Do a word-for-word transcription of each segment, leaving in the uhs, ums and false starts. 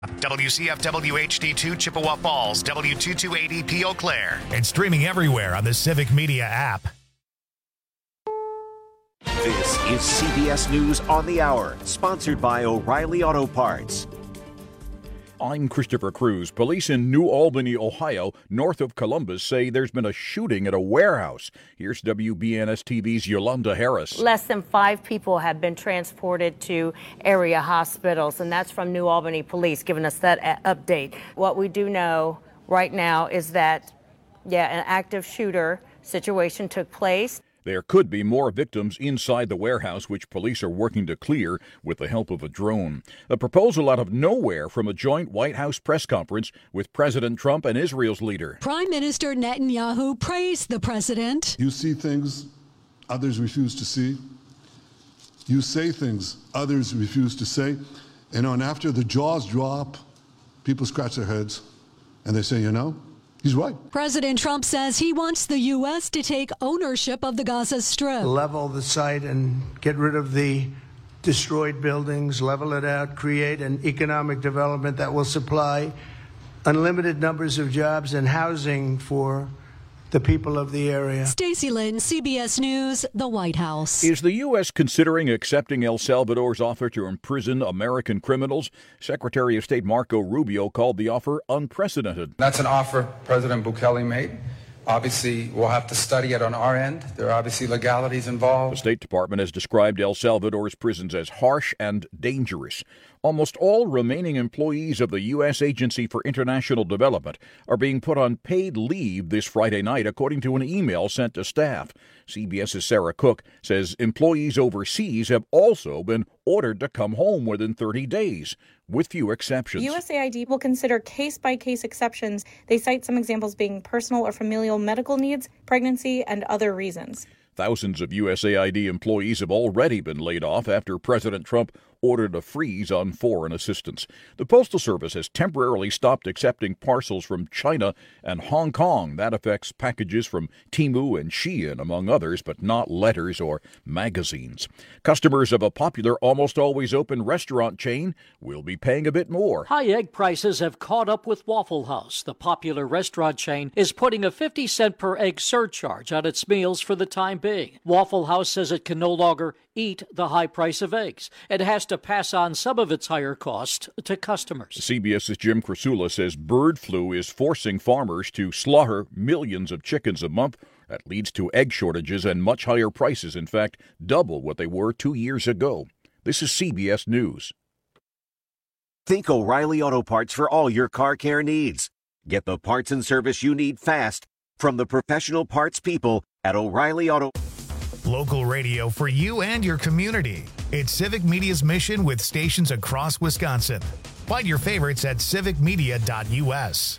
W C F W H D two Chippewa Falls, W two two eight E P Eau Claire, and streaming everywhere on the Civic Media app. This is C B S News on the Hour, sponsored by O'Reilly Auto Parts. I'm Christopher Cruz. Police in New Albany, Ohio, north of Columbus, say there's been a shooting at a warehouse. Here's W B N S T V's Yolanda Harris. Less than five people have been transported to area hospitals, and that's from New Albany Police giving us that a- update. What we do know right now is that, yeah, an active shooter situation took place. There could be more victims inside the warehouse, which police are working to clear with the help of a drone. A proposal out of nowhere from a joint White House press conference with President Trump and Israel's leader. Prime Minister Netanyahu praised the president. You see things others refuse to see. You say things others refuse to say. You know, and after the jaws drop, people scratch their heads and they say, you know, he's right. President Trump says he wants the U S to take ownership of the Gaza Strip. Level the site and get rid of the destroyed buildings, level it out, create an economic development that will supply unlimited numbers of jobs and housing for the people of the area. Stacey Lynn, C B S News, the White House. Is the U S considering accepting El Salvador's offer to imprison American criminals? Secretary of State Marco Rubio called the offer unprecedented. That's an offer President Bukele made. Obviously, we'll have to study it on our end. There are obviously legalities involved. The State Department has described El Salvador's prisons as harsh and dangerous. Almost all remaining employees of the U S Agency for International Development are being put on paid leave this Friday night, according to an email sent to staff. CBS's Sarah Cook says employees overseas have also been ordered to come home within thirty days, with few exceptions. U S A I D will consider case-by-case exceptions. They cite some examples being personal or familial medical needs, pregnancy, and other reasons. Thousands of U S A I D employees have already been laid off after President Trump ordered a freeze on foreign assistance. The Postal Service has temporarily stopped accepting parcels from China and Hong Kong. That affects packages from Temu and Shein, among others, but not letters or magazines. Customers of a popular Almost Always Open restaurant chain will be paying a bit more. High egg prices have caught up with Waffle House. The popular restaurant chain is putting a fifty cent per egg surcharge on its meals for the time being. Waffle House says it can no longer eat the high price of eggs. It has to pass on some of its higher cost to customers. CBS's Jim Krasula says bird flu is forcing farmers to slaughter millions of chickens a month. That leads to egg shortages and much higher prices, in fact, double what they were two years ago. This is C B S News. Think O'Reilly Auto Parts for all your car care needs. Get the parts and service you need fast from the professional parts people at O'Reilly Auto. Local radio for you and your community. It's Civic Media's mission with stations across Wisconsin. Find your favorites at civic media dot u s.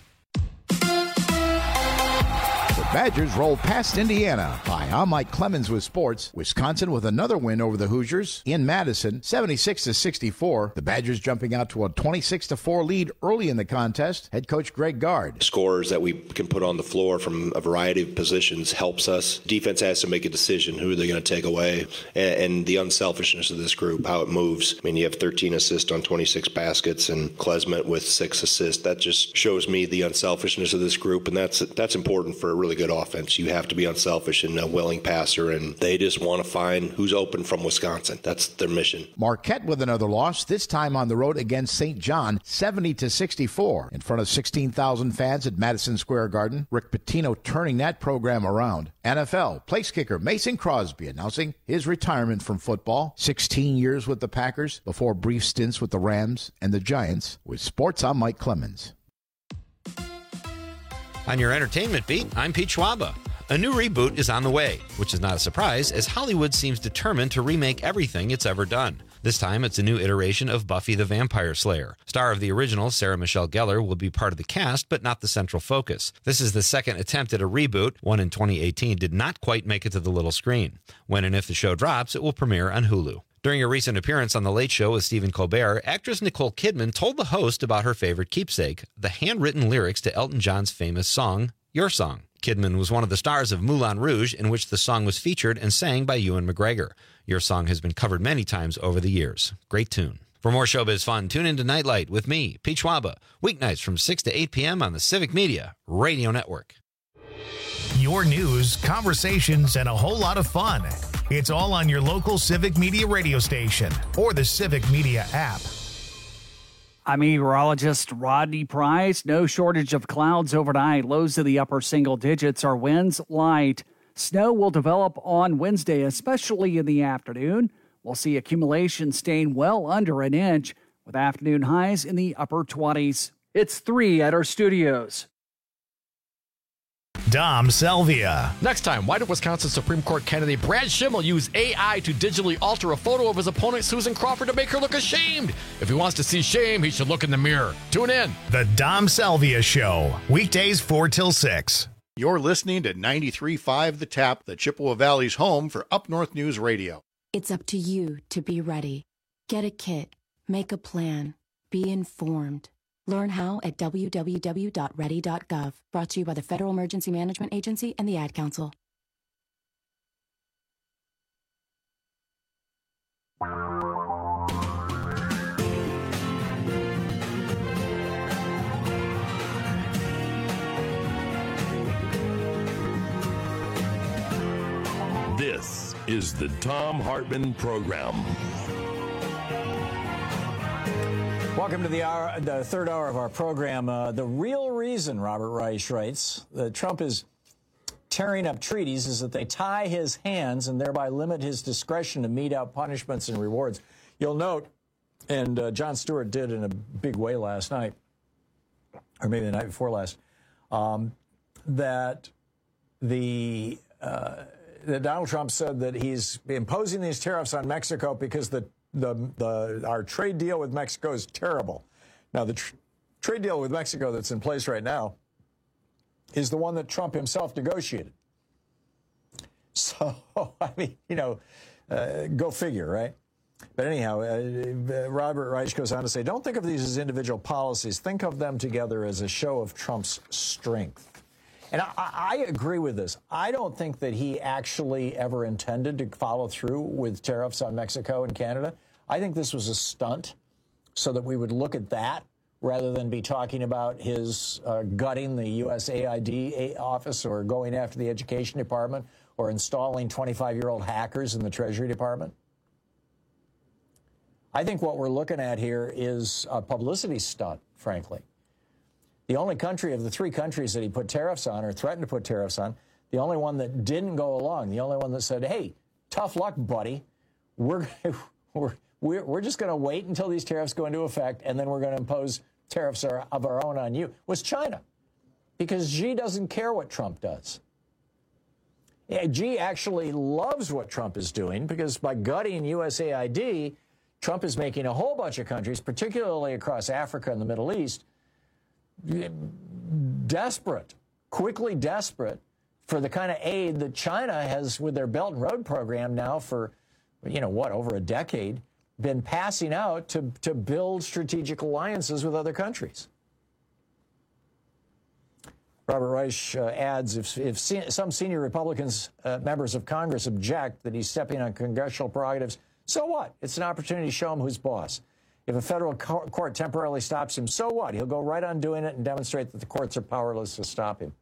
The Badgers roll past Indiana. Hi, I'm Mike Clemens with sports. Wisconsin with another win over the Hoosiers in Madison, seventy-six to sixty-four. The Badgers jumping out to a twenty-six to four lead early in the contest. Head coach Greg Gard. Scores that we can put on the floor from a variety of positions helps us. Defense has to make a decision who they're going to take away, and, and the unselfishness of this group, how it moves. I mean, you have thirteen assists on twenty-six baskets, and Klesmet with six assists. That just shows me the unselfishness of this group, and that's that's important for a really good offense. You have to be unselfish and a willing passer, and they just want to find who's open from Wisconsin. That's their mission. Marquette with another loss, this time on the road against Saint John, seventy to sixty-four. In front of sixteen thousand fans at Madison Square Garden. Rick Pitino turning that program around. N F L place kicker Mason Crosby announcing his retirement from football. sixteen years with the Packers before brief stints with the Rams and the Giants. With sports, I'm Mike Clemens. On your entertainment beat, I'm Pete Schwaba. A new reboot is on the way, which is not a surprise as Hollywood seems determined to remake everything it's ever done. This time, it's a new iteration of Buffy the Vampire Slayer. Star of the original, Sarah Michelle Gellar, will be part of the cast, but not the central focus. This is the second attempt at a reboot. One in twenty eighteen did not quite make it to the little screen. When and if the show drops, it will premiere on Hulu. During a recent appearance on The Late Show with Stephen Colbert, actress Nicole Kidman told the host about her favorite keepsake, the handwritten lyrics to Elton John's famous song, Your Song. Kidman was one of the stars of Moulin Rouge, in which the song was featured and sang by Ewan McGregor. Your Song has been covered many times over the years. Great tune. For more showbiz fun, tune into Nightlight with me, Pete Schwaba, weeknights from six to eight p.m. on the Civic Media Radio Network. Your news, conversations, and a whole lot of fun. It's all on your local Civic Media radio station or the Civic Media app. I'm meteorologist Rodney Price. No shortage of clouds overnight. Lows in the upper single digits. Our winds light. Snow will develop on Wednesday, especially in the afternoon. We'll see accumulation staying well under an inch with afternoon highs in the upper twenties. It's three at our studios. Dom Salvia. Next time, why did Wisconsin Supreme Court candidate Brad Schimmel use A I to digitally alter a photo of his opponent Susan Crawford to make her look ashamed? If he wants to see shame, he should look in the mirror. Tune in. The Dom Salvia Show, weekdays four till six. You're listening to ninety-three point five The Tap, the Chippewa Valley's home for Up North News Radio. It's up to you to be ready. Get a kit, make a plan, be informed. Learn how at w w w dot ready dot gov. Brought to you by the Federal Emergency Management Agency and the Ad Council. This is the Thom Hartmann Program. Welcome to the hour, the third hour of our program. Uh, the real reason, Robert Reich writes, that Trump is tearing up treaties is that they tie his hands and thereby limit his discretion to mete out punishments and rewards. You'll note, and uh, Jon Stewart did in a big way last night, or maybe the night before last, um, that the... Uh, that Donald Trump said that he's imposing these tariffs on Mexico because the, the, the our trade deal with Mexico is terrible. Now, the tr- trade deal with Mexico that's in place right now is the one that Trump himself negotiated. So, I mean, you know, uh, go figure, right? But anyhow, uh, Robert Reich goes on to say, don't think of these as individual policies. Think of them together as a show of Trump's strength. And I, I agree with this. I don't think that he actually ever intended to follow through with tariffs on Mexico and Canada. I think this was a stunt so that we would look at that rather than be talking about his uh, gutting the U S A I D office or going after the Education Department or installing twenty-five-year-old hackers in the Treasury Department. I think what we're looking at here is a publicity stunt, frankly. The only country of the three countries that he put tariffs on or threatened to put tariffs on, the only one that didn't go along, the only one that said, hey, tough luck, buddy. We're, we're, we're, we're just going to wait until these tariffs go into effect, and then we're going to impose tariffs of our own on you, was China. Because Xi doesn't care what Trump does. Yeah, Xi actually loves what Trump is doing, because by gutting U S A I D, Trump is making a whole bunch of countries, particularly across Africa and the Middle East, desperate, quickly desperate for the kind of aid that China has with their Belt and Road program now for, you know, what, over a decade, been passing out to, to build strategic alliances with other countries. Robert Reich uh, adds, if, if se- some senior Republicans, uh, members of Congress, object that he's stepping on congressional prerogatives, so what? It's an opportunity to show him who's boss. If a federal court temporarily stops him, so what? He'll go right on doing it and demonstrate that the courts are powerless to stop him.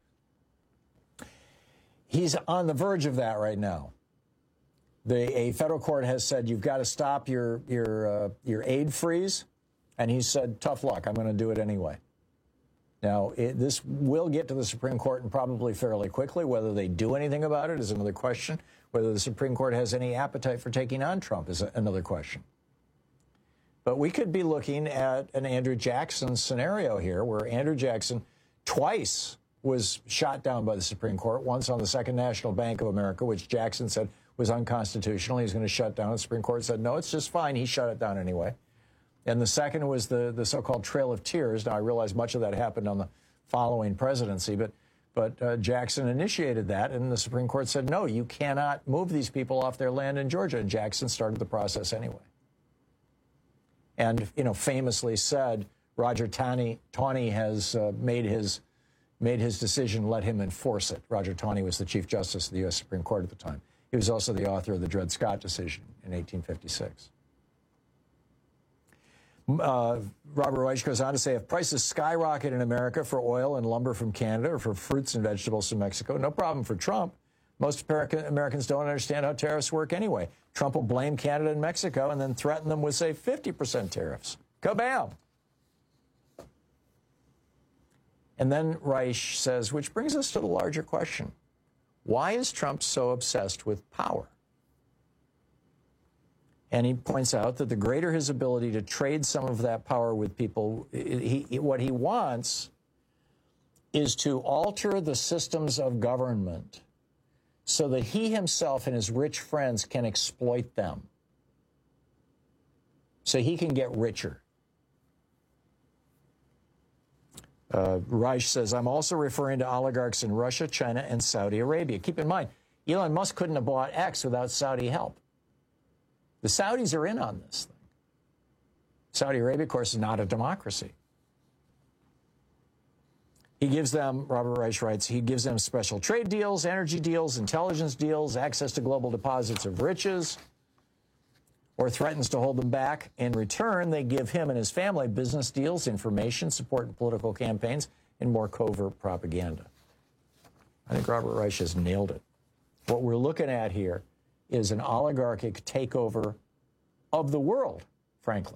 He's on the verge of that right now. The, a federal court has said, you've got to stop your, your, uh, your aid freeze. And he said, tough luck, I'm going to do it anyway. Now, it, this will get to the Supreme Court and probably fairly quickly. Whether they do anything about it is another question. Whether the Supreme Court has any appetite for taking on Trump is a, another question. But we could be looking at an Andrew Jackson scenario here, where Andrew Jackson twice was shot down by the Supreme Court, once on the Second National Bank of America, which Jackson said was unconstitutional. He was going to shut down. The Supreme Court said, no, it's just fine. He shut it down anyway. And the second was the, the so-called Trail of Tears. Now, I realize much of that happened on the following presidency, but, but uh, Jackson initiated that, and the Supreme Court said, no, you cannot move these people off their land in Georgia. And Jackson started the process anyway. And, you know, famously said, Roger Taney, Taney has uh, made his made his decision, let him enforce it. Roger Taney was the Chief Justice of the U S Supreme Court at the time. He was also the author of the Dred Scott decision in eighteen fifty-six. Uh, Robert Reich goes on to say, if prices skyrocket in America for oil and lumber from Canada or for fruits and vegetables from Mexico, no problem for Trump. Most American, Americans don't understand how tariffs work anyway. Trump will blame Canada and Mexico and then threaten them with, say, fifty percent tariffs. Kabam! And then Reich says, which brings us to the larger question. Why is Trump so obsessed with power? And he points out that the greater his ability to trade some of that power with people, he, he, what he wants is to alter the systems of government so that he himself and his rich friends can exploit them, so he can get richer. Uh, Reich says, I'm also referring to oligarchs in Russia, China, and Saudi Arabia. Keep in mind, Elon Musk couldn't have bought X without Saudi help. The Saudis are in on this thing. Saudi Arabia, of course, is not a democracy. He gives them, Robert Reich writes, he gives them special trade deals, energy deals, intelligence deals, access to global deposits of riches, or threatens to hold them back. In return, they give him and his family business deals, information, support in political campaigns, and more covert propaganda. I think Robert Reich has nailed it. What we're looking at here is an oligarchic takeover of the world, frankly.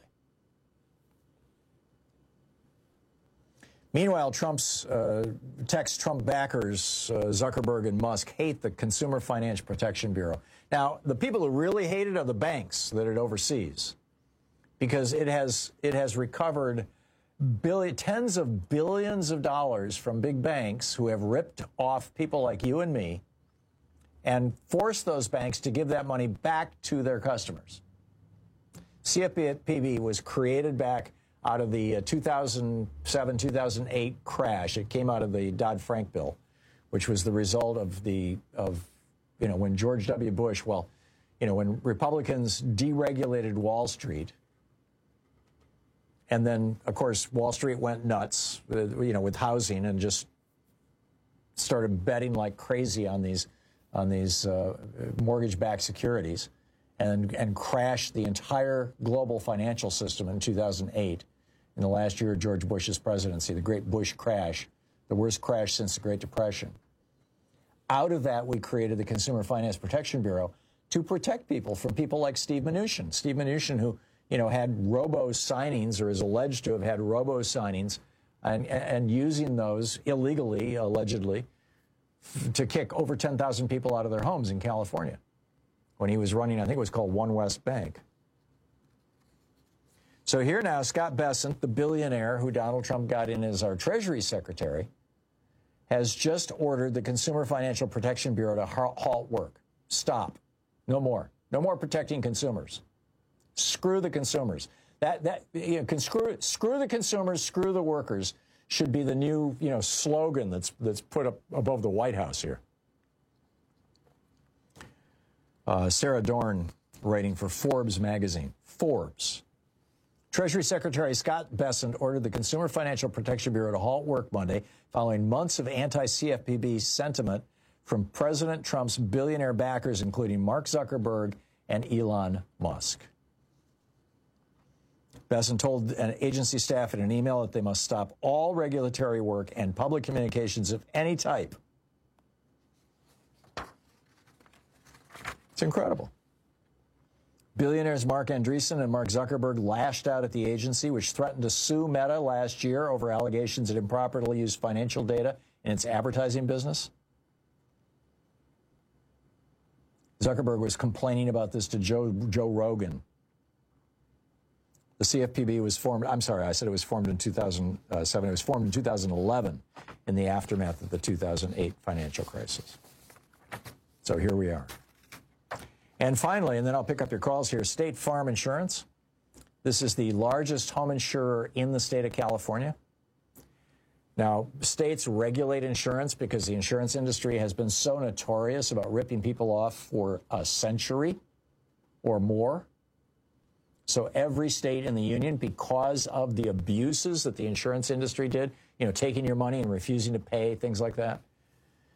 Meanwhile, Trump's uh, text Trump backers, uh, Zuckerberg and Musk, hate the Consumer Financial Protection Bureau. Now, the people who really hate it are the banks that it oversees, because it has it has recovered billion, tens of billions of dollars from big banks who have ripped off people like you and me and forced those banks to give that money back to their customers. C F P B was created back out of the uh, two thousand seven, two thousand eight crash. It came out of the Dodd-Frank bill, which was the result of the, of, you know, when George W. Bush, well, you know, when Republicans deregulated Wall Street, and then, of course, Wall Street went nuts, with, you know, with housing and just started betting like crazy on these, on these uh, mortgage-backed securities, and, and crashed the entire global financial system in two thousand eight. In the last year of George Bush's presidency, the Great Bush crash, the worst crash since the Great Depression. Out of that, we created the Consumer Finance Protection Bureau to protect people from people like Steve Mnuchin. Steve Mnuchin, who, you know, had robo signings, or is alleged to have had robo signings, and, and using those illegally, allegedly, to kick over ten thousand people out of their homes in California when he was running, I think it was called One West Bank. So here now, Scott Bessent, the billionaire who Donald Trump got in as our Treasury Secretary, has just ordered the Consumer Financial Protection Bureau to halt work. Stop. No more. No more protecting consumers. Screw the consumers. That that you know, can screw screw the consumers, screw the workers should be the new, you know, slogan that's that's put up above the White House here. Uh, Sarah Dorn, writing for Forbes magazine. Forbes. Treasury Secretary Scott Bessent ordered the Consumer Financial Protection Bureau to halt work Monday following months of anti-C F P B sentiment from President Trump's billionaire backers, including Mark Zuckerberg and Elon Musk. Bessent told an agency staff in an email that they must stop all regulatory work and public communications of any type. It's incredible. Billionaires Mark Andreessen and Mark Zuckerberg lashed out at the agency, which threatened to sue Meta last year over allegations it improperly used financial data in its advertising business. Zuckerberg was complaining about this to Joe, Joe Rogan. The C F P B was formed, I'm sorry, I said it was formed in two thousand seven. It was formed in two thousand eleven in the aftermath of the two thousand eight financial crisis. So here we are. And finally, and then I'll pick up your calls here, State Farm Insurance. This is the largest home insurer in the state of California. Now, states regulate insurance because the insurance industry has been so notorious about ripping people off for a century or more. So every state in the union, because of the abuses that the insurance industry did, you know, taking your money and refusing to pay, things like that.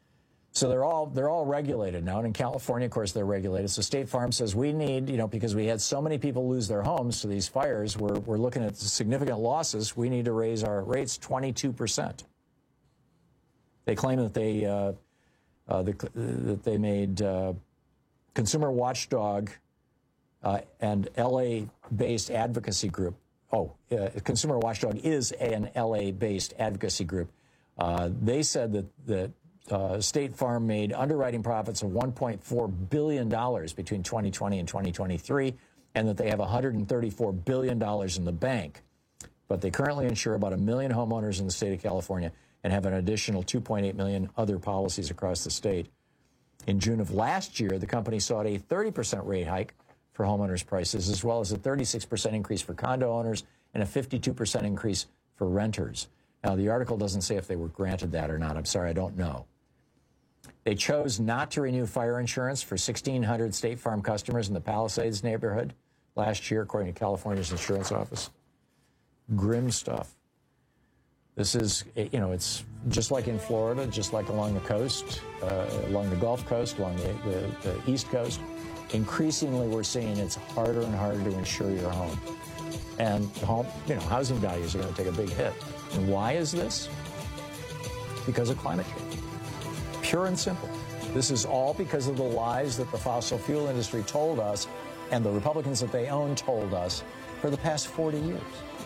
So they're all they're all regulated now. And in California, of course, they're regulated. So State Farm says we need, you know, because we had so many people lose their homes to these fires, we're, we're looking at significant losses. We need to raise our rates twenty-two percent. They claim that they, uh, uh, the, that they made uh, Consumer Watchdog uh, and L A-based advocacy group. Oh, uh, Consumer Watchdog is an L A-based advocacy group. Uh, they said that that uh, State Farm made underwriting profits of one point four billion dollars between twenty twenty and twenty twenty-three, and that they have one hundred thirty-four billion dollars in the bank. But they currently insure about a million homeowners in the state of California and have an additional two point eight million other policies across the state. In June of last year, the company sought a thirty percent rate hike for homeowners' prices, as well as a thirty-six percent increase for condo owners and a fifty-two percent increase for renters. Now, the article doesn't say if they were granted that or not. I'm sorry, I don't know. They chose not to renew fire insurance for sixteen hundred State Farm customers in the Palisades neighborhood last year, according to California's insurance office. Grim stuff. This is, you know, it's just like in Florida, just like along the coast, uh, along the Gulf Coast, along the, the, the East Coast. Increasingly, we're seeing it's harder and harder to insure your home. And home, you know, housing values are going to take a big hit. And why is this? Because of climate change. Pure and simple. This is all because of the lies that the fossil fuel industry told us and the Republicans that they own told us for the past forty years.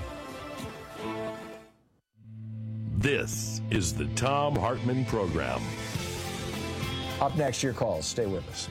This is the Thom Hartmann Program. Up next, your calls. Stay with us.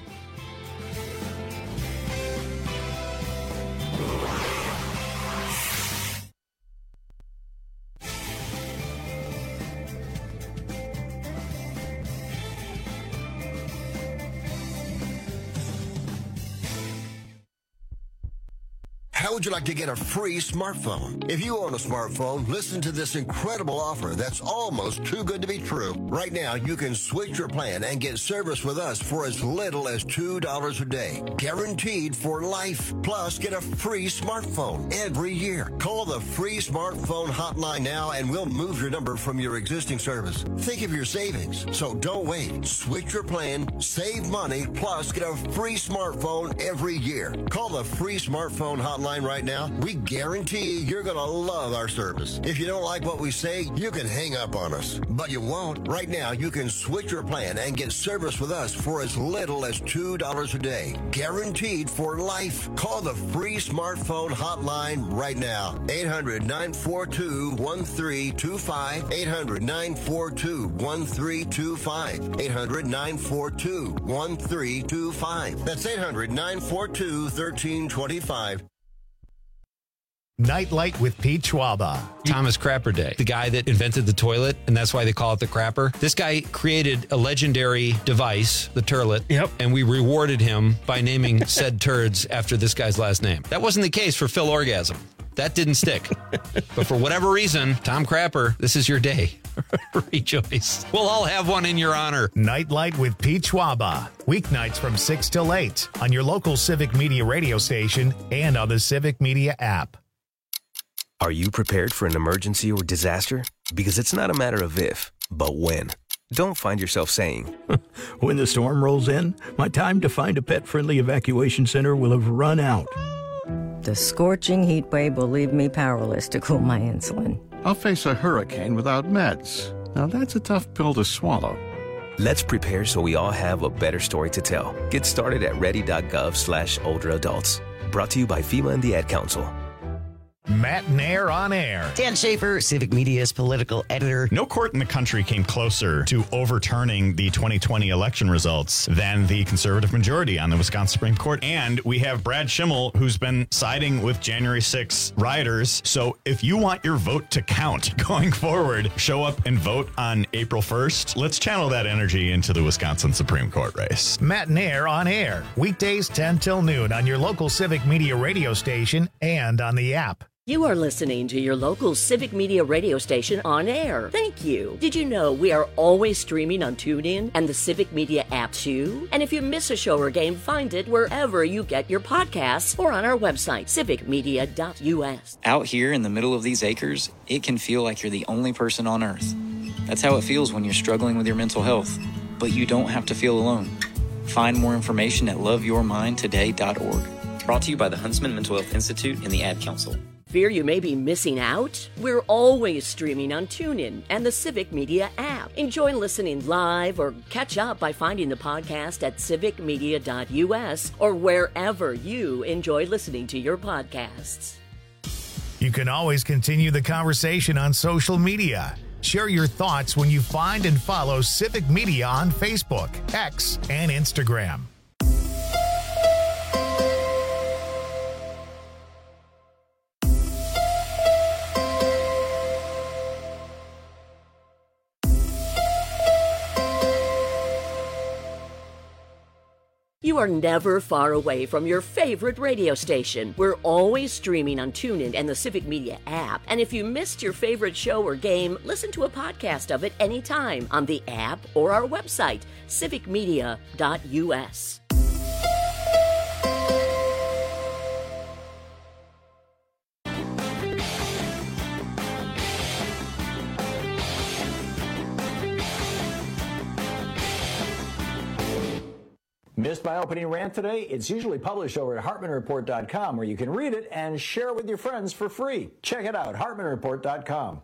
How would you like to get a free smartphone? If you own a smartphone, listen to this incredible offer that's almost too good to be true. Right now, you can switch your plan and get service with us for as little as two dollars a day. Guaranteed for life. Plus, get a free smartphone every year. Call the free smartphone hotline now and we'll move your number from your existing service. Think of your savings. So don't wait. Switch your plan, save money, plus get a free smartphone every year. Call the free smartphone hotline right now. We guarantee you're going to love our service. If you don't like what we say, you can hang up on us. But you won't. Right now, you can switch your plan and get service with us for as little as two dollars a day. Guaranteed for life. Call the free smartphone hotline right now. eight hundred, nine four two, one three two five. eight hundred, nine four two, one three two five. eight hundred, nine four two, one three two five. That's eight hundred, nine four two, one three two five. Nightlight with Pete Schwaba. Thomas Crapper Day, the guy that invented the toilet, and that's why they call it the crapper. This guy created a legendary device, the turlet, yep. And we rewarded him by naming said turds after this guy's last name. That wasn't the case for Phil Orgasm. That didn't stick. But for whatever reason, Tom Crapper, this is your day. Rejoice. We'll all have one in your honor. Nightlight with Pete Schwaba. Weeknights from six till eight on your local Civic Media radio station and on the Civic Media app. Are you prepared for an emergency or disaster? Because it's not a matter of if, but when. Don't find yourself saying, when the storm rolls in, my time to find a pet-friendly evacuation center will have run out. The scorching heat wave will leave me powerless to cool my insulin. I'll face a hurricane without meds. Now that's a tough pill to swallow. Let's prepare so we all have a better story to tell. Get started at ready.gov slash older adults. Brought to you by FEMA and the Ad Council. Matt Nair on air. Dan Schaefer, Civic Media's political editor. No court in the country came closer to overturning the twenty twenty election results than the conservative majority on the Wisconsin Supreme Court. And we have Brad Schimmel, who's been siding with January sixth rioters. So if you want your vote to count going forward, show up and vote on April first. Let's channel that energy into the Wisconsin Supreme Court race. Matt Nair on air. Weekdays ten till noon on your local Civic Media radio station and on the app. You are listening to your local Civic Media radio station on air. Thank you. Did you know we are always streaming on TuneIn and the Civic Media app too? And if you miss a show or game, find it wherever you get your podcasts or on our website, civic media dot u s. Out here in the middle of these acres, it can feel like you're the only person on earth. That's how it feels when you're struggling with your mental health. but you don't have to feel alone. Find more information at love your mind today dot org. Brought to you by the Huntsman Mental Health Institute and the Ad Council. Fear you may be missing out? We're always streaming on TuneIn and the Civic Media app. Enjoy listening live or catch up by finding the podcast at civic media dot u s or wherever you enjoy listening to your podcasts. You can always continue the conversation on social media. Share your thoughts when you find and follow Civic Media on Facebook, X, and Instagram. You are never far away from your favorite radio station. We're always streaming on TuneIn and the Civic Media app. And if you missed your favorite show or game, listen to a podcast of it anytime on the app or our website, civic media dot u s. Missed my opening rant today? It's usually published over at hartman report dot com, where you can read it and share it with your friends for free. Check it out, hartman report dot com.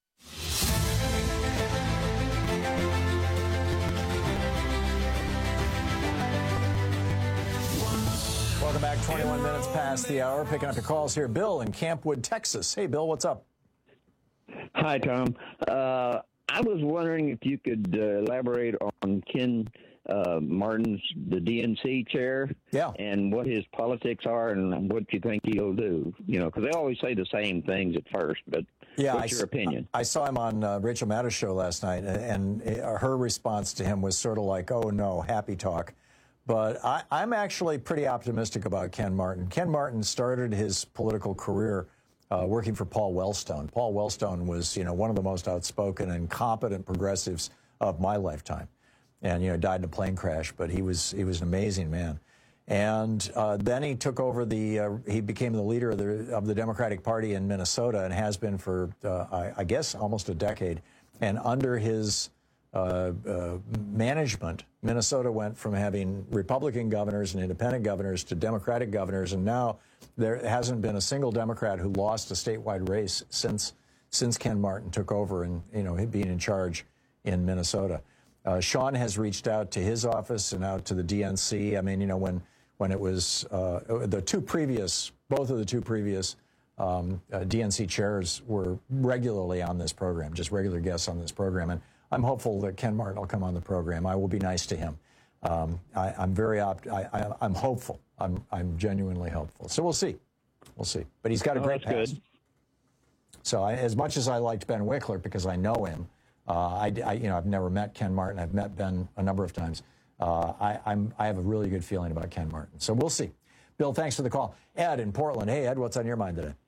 Welcome back. twenty-one minutes past the hour. Picking up your calls here. Bill in Campwood, Texas. Hey, Bill, what's up? Hi, Tom. Uh, I was wondering if you could uh, elaborate on Ken uh, Martin's, the D N C chair, yeah, and what his politics are and what you think he'll do. You know, because they always say the same things at first, but yeah, what's I, your opinion? I saw him on uh, Rachel Maddow's show last night, and, and her response to him was sort of like, oh, no, happy talk. But I, I'm actually pretty optimistic about Ken Martin. Ken Martin started his political career uh, working for Paul Wellstone. Paul Wellstone was, you know, one of the most outspoken and competent progressives of my lifetime, and you know, died in a plane crash. But he was he was an amazing man. And uh, then he took over the uh, he became the leader of the of the Democratic Party in Minnesota, and has been for uh, I, I guess almost a decade. And under his Uh, uh, management, Minnesota went from having Republican governors and independent governors to Democratic governors, and now there hasn't been a single Democrat who lost a statewide race since since Ken Martin took over and, you know, being in charge in Minnesota. Uh, Sean has reached out to his office and out to the D N C. I mean, you know, when when it was uh, the two previous, both of the two previous um, uh, D N C chairs were regularly on this program, just regular guests on this program, and I'm hopeful that Ken Martin will come on the program. I will be nice to him. Um, I, I'm very opt. I, I, I'm hopeful. I'm I'm genuinely hopeful. So we'll see. We'll see. But he's got a Oh, great that's past. good. So I, as much as I liked Ben Wickler because I know him, uh, I, I you know I've never met Ken Martin. I've met Ben a number of times. Uh, I I'm I have a really good feeling about Ken Martin. So we'll see. Bill, thanks for the call. Ed in Portland. Hey Ed, what's on your mind today?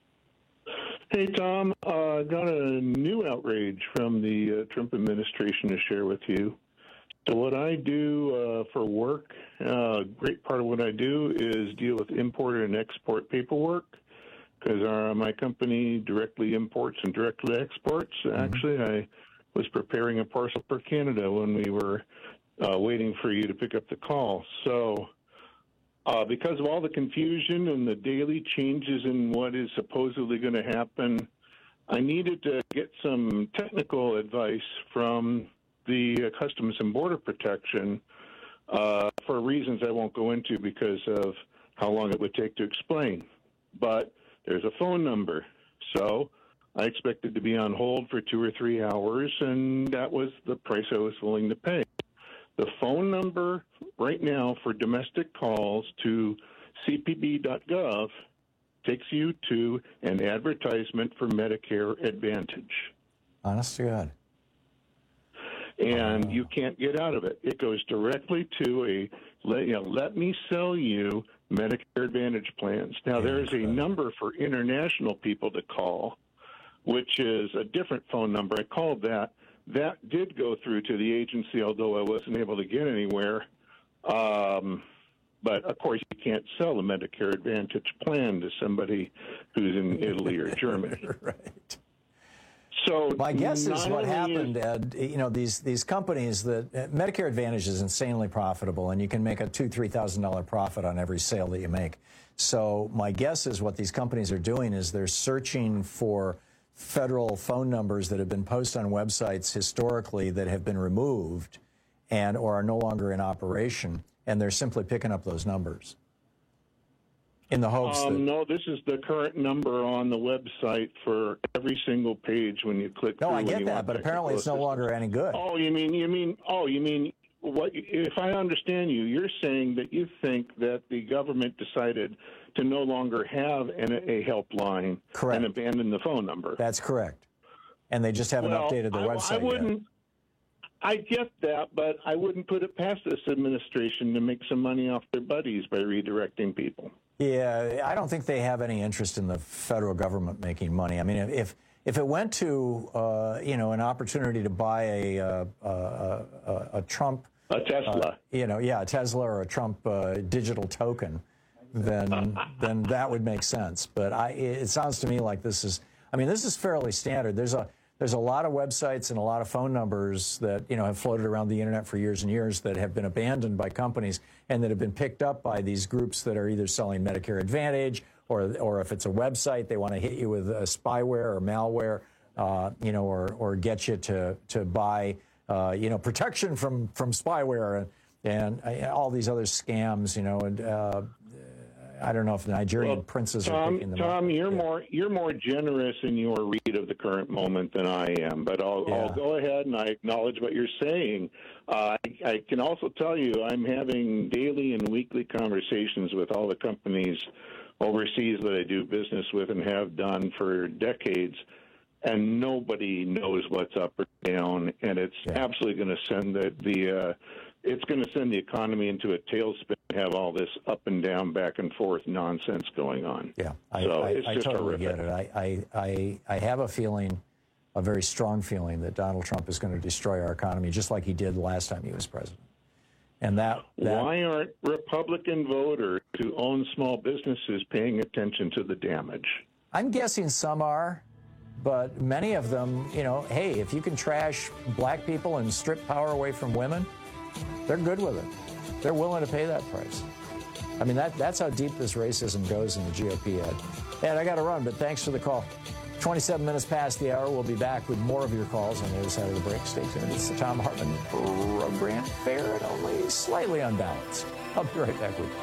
Hey, Tom, uh, got a new outrage from the uh, Trump administration to share with you. So what I do uh, for work, a uh, great part of what I do is deal with import and export paperwork, because my company directly imports and directly exports. Mm-hmm. Actually, I was preparing a parcel for Canada when we were uh, waiting for you to pick up the call. So Uh, because of all the confusion and the daily changes in what is supposedly going to happen, I needed to get some technical advice from the uh, Customs and Border Protection uh, for reasons I won't go into because of how long it would take to explain. But there's a phone number. So I expected to be on hold for two or three hours, and that was the price I was willing to pay. The phone number right now for domestic calls to c p b dot gov takes you to an advertisement for Medicare Advantage. Honest to God. And oh. you can't get out of it. It goes directly to a, you know, let me sell you Medicare Advantage plans. Now, there is a number for international people to call, which is a different phone number. I called that. That did go through to the agency, although I wasn't able to get anywhere. Um, but, of course, you can't sell a Medicare Advantage plan to somebody who's in Italy or Germany. Right. So my guess is what only happened. is- Uh, you know, these these companies that uh, Medicare Advantage is insanely profitable, and you can make a two three thousand dollar profit on every sale that you make. So my guess is what these companies are doing is they're searching for federal phone numbers that have been posted on websites historically that have been removed and or are no longer in operation, and they're simply picking up those numbers in the hopes Um, that. no, this is the current number on the website for every single page when you click No, through. I when get you that, want but apparently it's no technical longer any good. assistance. Oh, you mean you mean oh, you mean what? If I understand you, you're saying that you think that the government decided to no longer have an, a helpline Correct. and abandon the phone number. That's correct. And they just haven't Well, updated the I, website I yet. wouldn't. I get that, but I wouldn't put it past this administration to make some money off their buddies by redirecting people. Yeah, I don't think they have any interest in the federal government making money. I mean, if if it went to uh, you know an opportunity to buy a uh, a, a, a Trump a Tesla, uh, you know, yeah, a Tesla or a Trump uh, digital token, then then that would make sense. But I, it sounds to me like this is. I mean, this is fairly standard. There's a There's a lot of websites and a lot of phone numbers that, you know, have floated around the internet for years and years that have been abandoned by companies and that have been picked up by these groups that are either selling Medicare Advantage or, or if it's a website, they want to hit you with a spyware or malware, uh, you know, or, or get you to, to buy, uh, you know, protection from, from spyware and, and uh, all these other scams, you know, and, uh, I don't know if the Nigerian well, princes Tom, are picking them Tom, up. Tom, you're yeah. more you're more generous in your read of the current moment than I am. But I'll, Yeah. I'll go ahead and I acknowledge what you're saying. Uh, I, I can also tell you I'm having daily and weekly conversations with all the companies overseas that I do business with and have done for decades, and nobody knows what's up or down, and it's Yeah. absolutely going to send the the. Uh, It's going to send the economy into a tailspin to have all this up and down, back and forth nonsense going on. Yeah, I, so I, it's I just totally horrific. get it. I, I, I, I have a feeling, a very strong feeling, that Donald Trump is going to destroy our economy just like he did the last time he was president. And that, that Why aren't Republican voters who own small businesses paying attention to the damage? I'm guessing some are, but many of them, you know, hey, if you can trash black people and strip power away from women, they're good with it. They're willing to pay that price. I mean, that that's how deep this racism goes in the G O P head. And I got to run, but thanks for the call. twenty-seven minutes past the hour. We'll be back with more of your calls on the other side of the break. Stay tuned. It's the Tom Hartman program, fair and only slightly unbalanced. I'll be right back with you.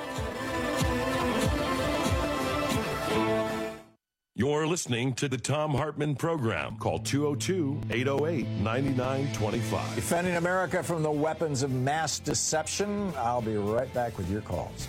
You're listening to the Tom Hartman program. Call two oh two, eight oh eight, nine nine two five. Defending America from the weapons of mass deception. I'll be right back with your calls.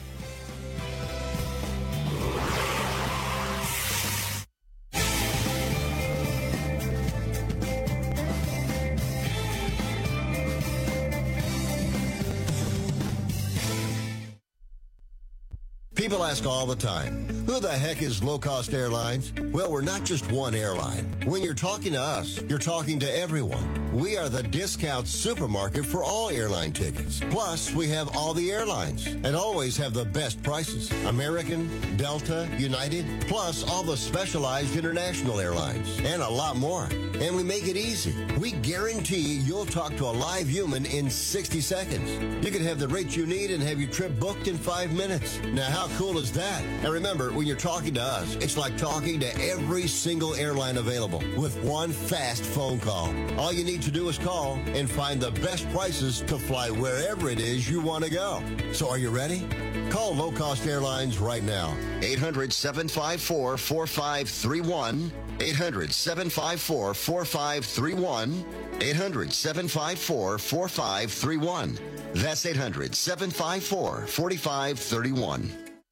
People ask all the time, who the heck is Low Cost Airlines? Well, we're not just one airline. When you're talking to us, you're talking to everyone. We are the discount supermarket for all airline tickets. Plus, we have all the airlines and always have the best prices. American, Delta, United, plus all the specialized international airlines and a lot more. And we make it easy. We guarantee you'll talk to a live human in sixty seconds. You can have the rates you need and have your trip booked in five minutes. Now, how cool is that? And remember, when you're talking to us, it's like talking to every single airline available with one fast phone call. All you need to do is call and find the best prices to fly wherever it is you want to go. So are you ready? Call Low Cost Airlines right now. eight hundred, seven five four, four five three one. eight hundred, seven five four, four five three one. eight hundred, seven five four, four five three one. That's eight hundred, seven five four, four five three one.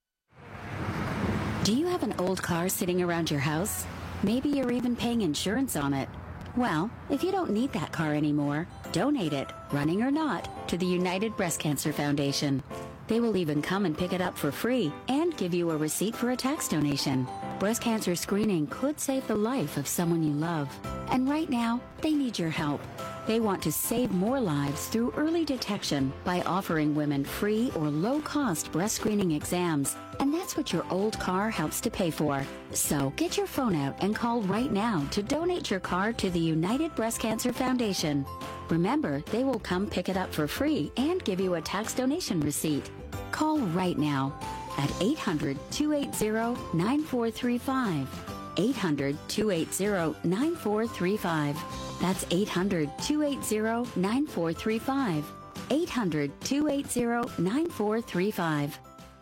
Do you have an old car sitting around your house? Maybe you're even paying insurance on it. Well, if you don't need that car anymore, donate it, running or not, to the United Breast Cancer Foundation. They will even come and pick it up for free and give you a receipt for a tax donation. Breast cancer screening could save the life of someone you love. And right now, they need your help. They want to save more lives through early detection by offering women free or low-cost breast screening exams. And that's what your old car helps to pay for. So get your phone out and call right now to donate your car to the United Breast Cancer Foundation. Remember, they will come pick it up for free and give you a tax donation receipt. Call right now at eight hundred, two eight zero, nine four three five. eight hundred, two eight zero, nine four three five. That's eight hundred, two eight zero, nine four three five. eight hundred, two eight zero, nine four three five.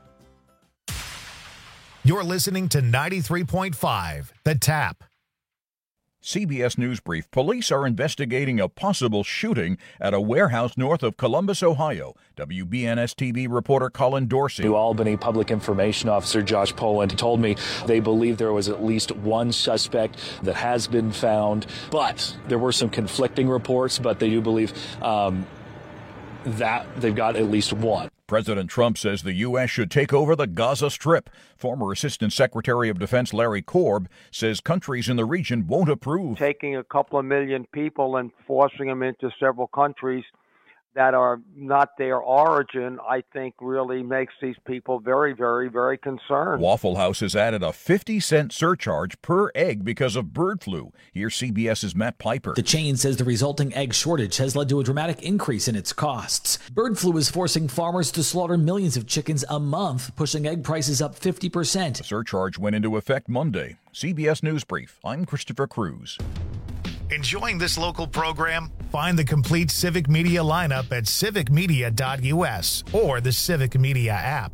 You're listening to ninety-three point five, The Tap. C B S News Brief. Police are investigating a possible shooting at a warehouse north of Columbus, Ohio. W B N S T V reporter Colin Dorsey. New Albany Public Information Officer Josh Poland told me they believe there was at least one suspect that has been found, but there were some conflicting reports, but they do believe um, that they've got at least one. President Trump says the U S should take over the Gaza Strip. Former Assistant Secretary of Defense Larry Korb says countries in the region won't approve. Taking a couple of million people and forcing them into several countries that are not their origin, I think really makes these people very, very, very concerned. Waffle House has added a fifty cent surcharge per egg because of bird flu. Here's CBS's Matt Piper. The chain says the resulting egg shortage has led to a dramatic increase in its costs. Bird flu is forcing farmers to slaughter millions of chickens a month, pushing egg prices up fifty percent. The surcharge went into effect Monday. C B S News Brief. I'm Christopher Cruz. Enjoying this local program? Find the complete Civic Media lineup at civic media dot u s or the Civic Media app.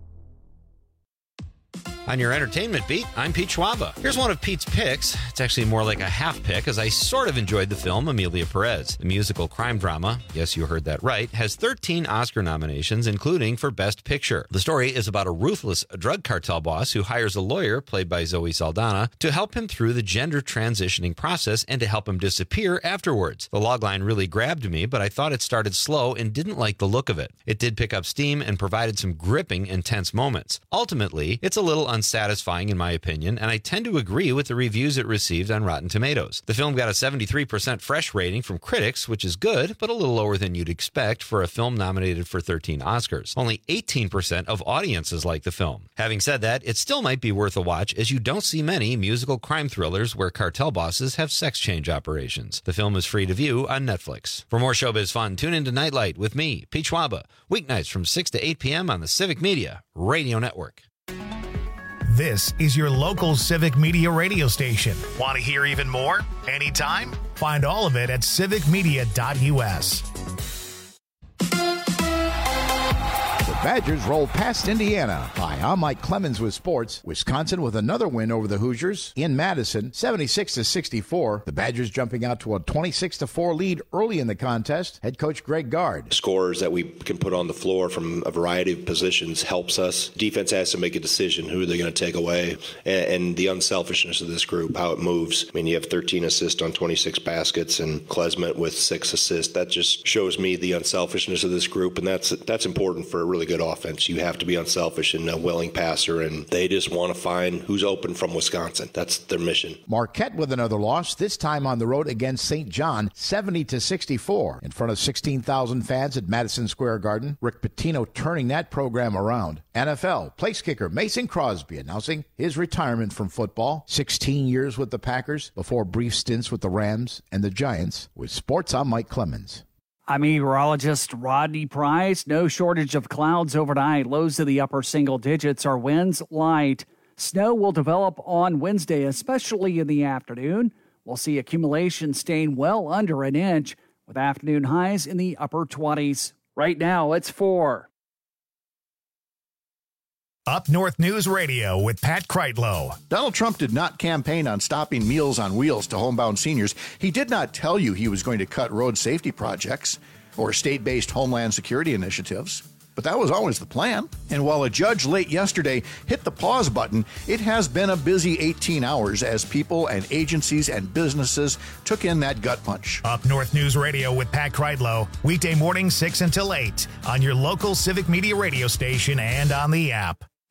On your entertainment beat, I'm Pete Schwaba. Here's one of Pete's picks. It's actually more like a half pick, as I sort of enjoyed the film Amelia Perez. The musical crime drama, yes, you heard that right, has thirteen Oscar nominations, including for Best Picture. The story is about a ruthless drug cartel boss who hires a lawyer, played by Zoe Saldana, to help him through the gender transitioning process and to help him disappear afterwards. The logline really grabbed me, but I thought it started slow and didn't like the look of it. It did pick up steam and provided some gripping, intense moments. Ultimately, it's a little unsatisfying in my opinion, and I tend to agree with the reviews it received on Rotten Tomatoes. The film got a seventy-three percent fresh rating from critics, which is good, but a little lower than you'd expect for a film nominated for thirteen Oscars. Only eighteen percent of audiences like the film. Having said that, it still might be worth a watch, as you don't see many musical crime thrillers where cartel bosses have sex change operations. The film is free to view on Netflix. For more showbiz fun, tune into Nightlight with me, Pete Schwaba, weeknights from six to eight p.m. on the Civic Media Radio Network. This is your local Civic Media radio station. Want to hear even more? Anytime? Find all of it at civic media dot u s. The Badgers roll past Indiana. Hi, I'm Mike Clemens with sports. Wisconsin with another win over the Hoosiers in Madison, seventy-six to sixty-four. The Badgers jumping out to a twenty-six to four lead early in the contest. Head coach Greg Gard. Scores that we can put on the floor from a variety of positions helps us. Defense has to make a decision who they're going to take away, and, and the unselfishness of this group, how it moves. I mean, you have thirteen assists on twenty-six baskets, and Klesmet with six assists. That just shows me the unselfishness of this group, and that's that's important for a really good offense. You have to be unselfish and a willing passer, and they just want to find who's open from Wisconsin. That's their mission. Marquette with another loss, this time on the road against Saint John, seventy to sixty-four. In front of sixteen thousand fans at Madison Square Garden. Rick Pitino turning that program around. N F L place kicker Mason Crosby announcing his retirement from football. sixteen years with the Packers before brief stints with the Rams and the Giants. With sports, I'm Mike Clemens. I'm meteorologist Rodney Price. No shortage of clouds overnight. Lows to the upper single digits. Our winds light. Snow will develop on Wednesday, especially in the afternoon. We'll see accumulation staying well under an inch with afternoon highs in the upper twenties. Right now, it's four. Up North News Radio with Pat Kreitlow. Donald Trump did not campaign on stopping Meals on Wheels to homebound seniors. He did not tell you he was going to cut road safety projects or state-based homeland security initiatives. But that was always the plan. And while a judge late yesterday hit the pause button, it has been a busy eighteen hours as people and agencies and businesses took in that gut punch. Up North News Radio with Pat Kreitlow. Weekday morning six until eight on your local Civic Media radio station and on the app.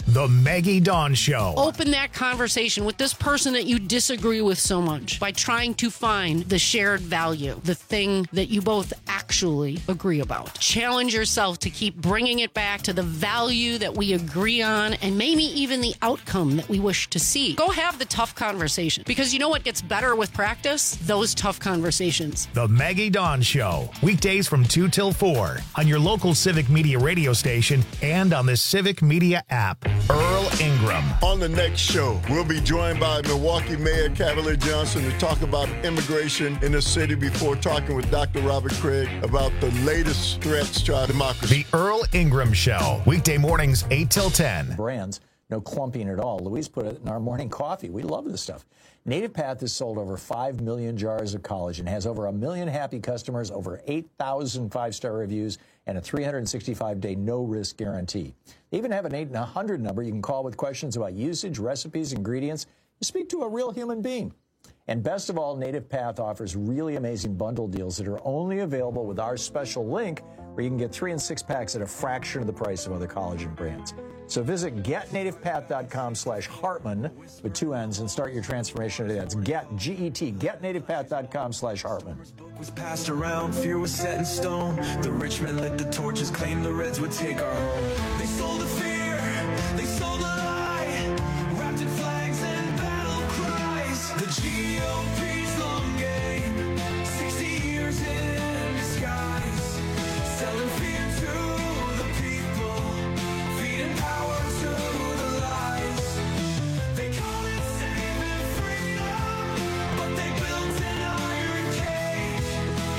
The Maggie Dawn Show. Open that conversation with this person that you disagree with so much by trying to find the shared value, the thing that you both actually agree about. Challenge yourself to keep bringing it back to the value that we agree on and maybe even the outcome that we wish to see. Go have the tough conversation, because you know what gets better with practice? Those tough conversations. The Maggie Dawn Show. Weekdays from two till four on your local Civic Media radio station and on the Civic Media app. Earl Ingram. On the next show, we'll be joined by Milwaukee Mayor Cavalier Johnson to talk about immigration in the city before talking with Doctor Robert Craig about the latest threats to our democracy. The Earl Ingram Show. Weekday mornings, eight till ten. Brands, no clumping at all. Louise put it in our morning coffee. We love this stuff. Native Path has sold over five million jars of collagen, has over a million happy customers, over eight thousand five-star reviews, and a three hundred sixty-five day no-risk guarantee. They even have an eight hundred number you can call with questions about usage, recipes, ingredients. You speak to a real human being. And best of all, Native Path offers really amazing bundle deals that are only available with our special link, where you can get three and six packs at a fraction of the price of other collagen brands. So visit getnativepath.com slash Hartman with two N's and start your transformation today. That's get, G E T, getnativepath.com slash Hartman. Was passed around, fear was set in stone. The rich men lit the torches, claimed the Reds would take our home. They sold the fear, they sold the lie, wrapped in flags and battle cries. The G O P's long game, sixty years in disguise, selling fear to the people, feeding power to the lies. They call it saving freedom, but they built an iron cage.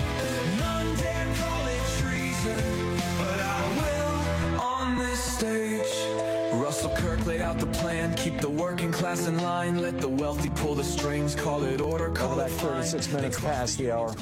None dare call it treason, but I will on this stage. Russell Kirk laid out the plan, keep the working class in line, let the wealthy pull the strings, call it order, call it fine. thirty-six minutes past the hour.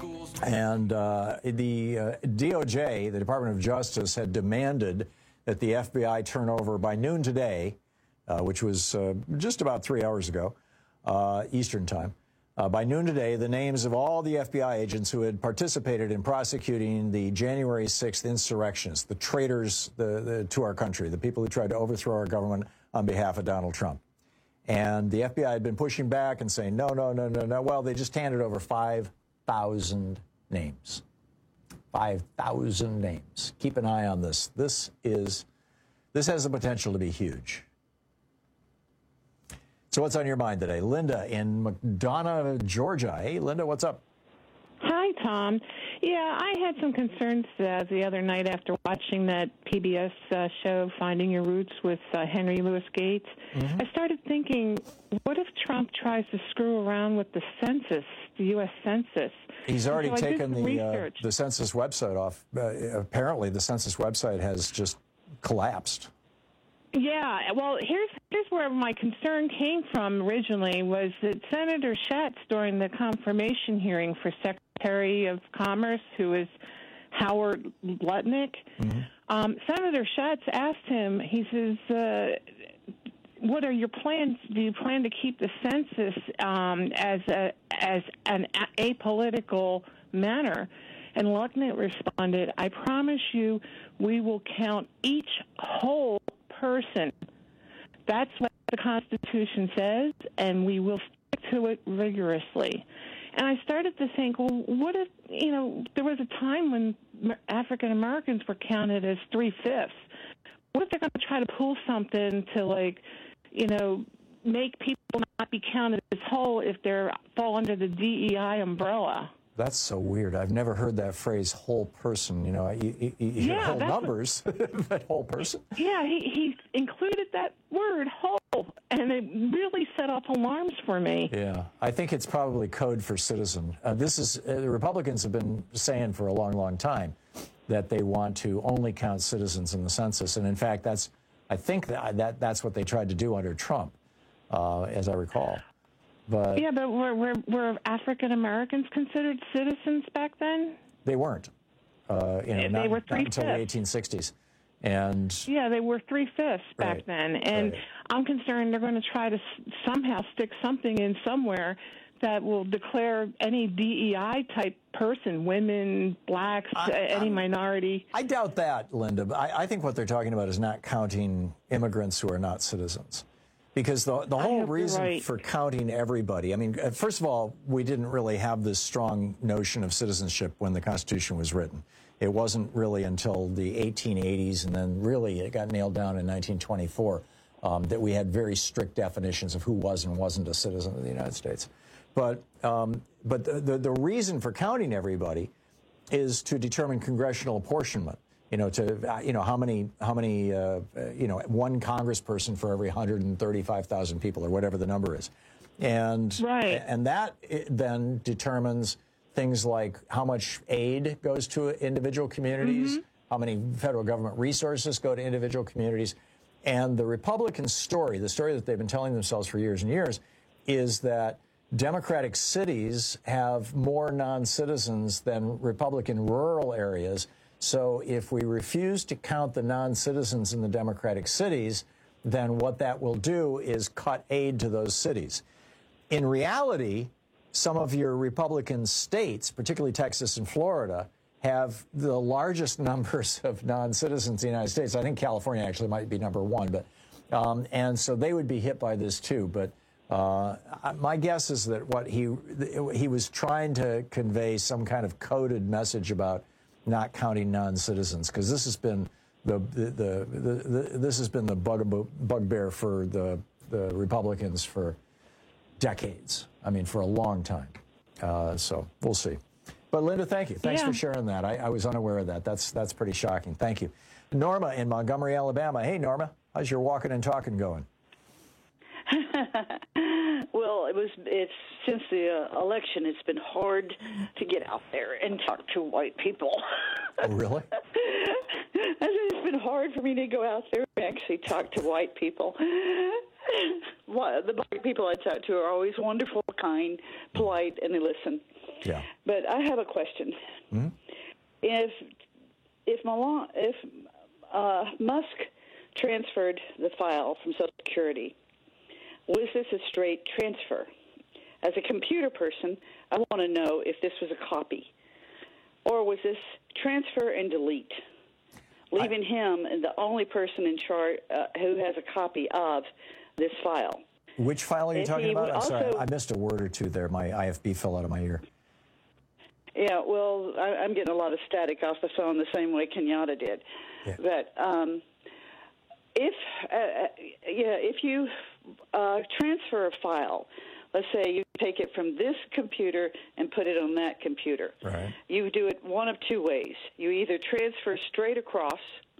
And uh, the uh, D O J, the Department of Justice, had demanded that the F B I turn over by noon today, uh, which was uh, just about three hours ago, uh, Eastern time, uh, by noon today, the names of all the F B I agents who had participated in prosecuting the January sixth insurrectionists, the traitors the, the, to our country, the people who tried to overthrow our government on behalf of Donald Trump. And the F B I had been pushing back and saying, no, no, no, no, no. Well, they just handed over five thousand names. five thousand names. Keep an eye on this. This is, this has the potential to be huge. So what's on your mind today? Linda in McDonough, Georgia. Hey, Linda, what's up? Hi, Tom. Yeah, I had some concerns uh, the other night after watching that P B S uh, show, Finding Your Roots, with uh, Henry Louis Gates. Mm-hmm. I started thinking, what if Trump tries to screw around with the census, the U S Census? He's already so taken the uh, the census website off. Uh, apparently, the census website has just collapsed. Yeah, well, here's here's where my concern came from originally, was that Senator Schatz, during the confirmation hearing for Secretary of Commerce, who is Howard Lutnick, mm-hmm. um, Senator Schatz asked him, he says, uh, what are your plans? Do you plan to keep the census um, as a, as an apolitical manner? And Lutnick responded, I promise you we will count each whole person. That's what the Constitution says, and we will stick to it rigorously. And I started to think, well, what if, you know, there was a time when African Americans were counted as three-fifths. What if they're going to try to pull something to, like, you know, make people not be counted as whole if they fall under the D E I umbrella? That's so weird. I've never heard that phrase, whole person. You know, you, you, you hear yeah, whole numbers, but whole person? Yeah, he, he included that word, whole, and it really set off alarms for me. Yeah, I think it's probably code for citizen. Uh, this is, uh, the Republicans have been saying for a long, long time that they want to only count citizens in the census. And in fact, that's, I think that, that that's what they tried to do under Trump, uh, as I recall. But yeah, but were, were, were African Americans considered citizens back then? They weren't. Uh, you know, they not, were not three-fifths. until the eighteen sixties. And yeah, they were three-fifths back right, then. And right. I'm concerned they're going to try to s- somehow stick something in somewhere that will declare any D E I type person, women, blacks, I, any I, minority. I doubt that, Linda. I, I think what they're talking about is not counting immigrants who are not citizens. Because the, the whole reason right. for counting everybody, I mean, first of all, we didn't really have this strong notion of citizenship when the Constitution was written. It wasn't really until the eighteen eighties, and then really it got nailed down in nineteen twenty-four, um, that we had very strict definitions of who was and wasn't a citizen of the United States. But, um, but the, the, the reason for counting everybody is to determine congressional apportionment. You know, to you know how many how many uh, you know one congressperson for every one hundred thirty-five thousand people or whatever the number is, and right. and that then determines things like how much aid goes to individual communities, mm-hmm. how many federal government resources go to individual communities, and the Republican story, the story that they've been telling themselves for years and years, is that Democratic cities have more non-citizens than Republican rural areas. So if we refuse to count the non-citizens in the Democratic cities, then what that will do is cut aid to those cities. In reality, some of your Republican states, particularly Texas and Florida, have the largest numbers of non-citizens in the United States. I think California actually might be number one, but um, and so they would be hit by this too. But uh, my guess is that what he he was trying to convey some kind of coded message about not counting non-citizens, because this has been the the, the, the, the this has been the bug, bugbear for the the Republicans for decades. I mean, for a long time. Uh, so we'll see. But Linda, thank you. Thanks yeah. for sharing that. I, I was unaware of that. That's that's pretty shocking. Thank you. Norma in Montgomery, Alabama. Hey, Norma, how's your walking and talking going? Well, it was. It's since the uh, election. It's been hard to get out there and talk to white people. Oh, really? It's been hard for me to go out there and actually talk to white people. The white people I talk to are always wonderful, kind, polite, and they listen. Yeah. But I have a question. Mm-hmm. If if Malone, if uh, Musk transferred the file from Social Security, was this a straight transfer? As a computer person, I want to know if this was a copy, or was this transfer and delete, leaving I, him the only person in charge uh, who has a copy of this file. Which file are you if talking about? I'm also, sorry, I missed a word or two there. My I F B fell out of my ear. Yeah, well, I, I'm getting a lot of static off the phone the same way Kenyatta did. Yeah. But um, if uh, yeah, if you uh, transfer a file, let's say you take it from this computer and put it on that computer. Right. You do it one of two ways. You either transfer straight across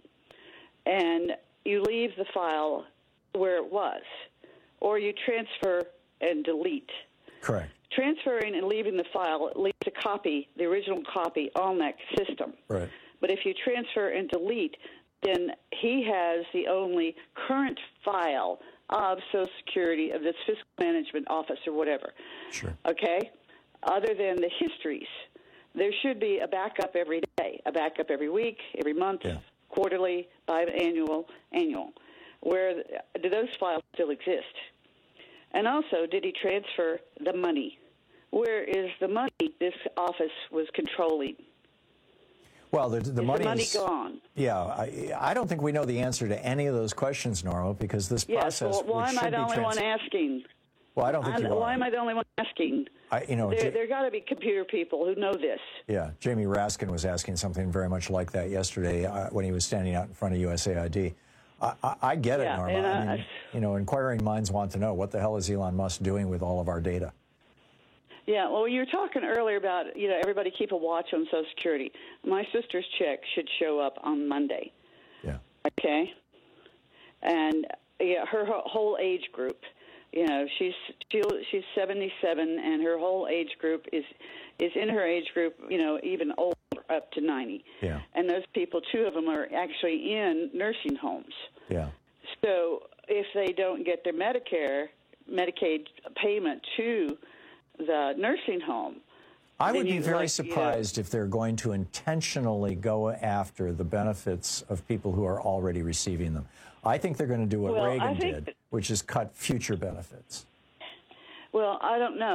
and you leave the file where it was, or you transfer and delete. Correct. Transferring and leaving the file leaves a copy, the original copy, on that system. Right. But if you transfer and delete, then he has the only current file of Social Security, of this fiscal management office or whatever. Sure. Okay? Other than the histories, there should be a backup every day, a backup every week, every month, yeah. quarterly, biannual, annual. Where do those files still exist? And also, did he transfer the money? Where is the money this office was controlling? Well, the, the is money the money is gone. Yeah, I, I don't think we know the answer to any of those questions, Norma, because this Yes, process. well, why am I the only trans- one asking? Well, I don't think I'm, you are. Why am I the only one asking? I, you know, there, J- there got to be computer people who know this. Yeah, Jamie Raskin was asking something very much like that yesterday uh, when he was standing out in front of U S A I D. I, I, I get it, Yeah, Norma. and, uh, I mean, you know, inquiring minds want to know what the hell is Elon Musk doing with all of our data. Yeah, well, you were talking earlier about, you know, everybody keep a watch on Social Security. My sister's check should show up on Monday. Yeah. Okay? And, yeah, her whole age group, you know, she's she'll, she's seventy-seven, and her whole age group is is in her age group, you know, even older, up to ninety. Yeah. And those people, two of them are actually in nursing homes. Yeah. So if they don't get their Medicare, Medicaid payment to the nursing home, I would then be you, very like, surprised you know, if they're going to intentionally go after the benefits of people who are already receiving them. I think they're going to do what Well, I Reagan think did, that- which is cut future benefits. Well, I don't know.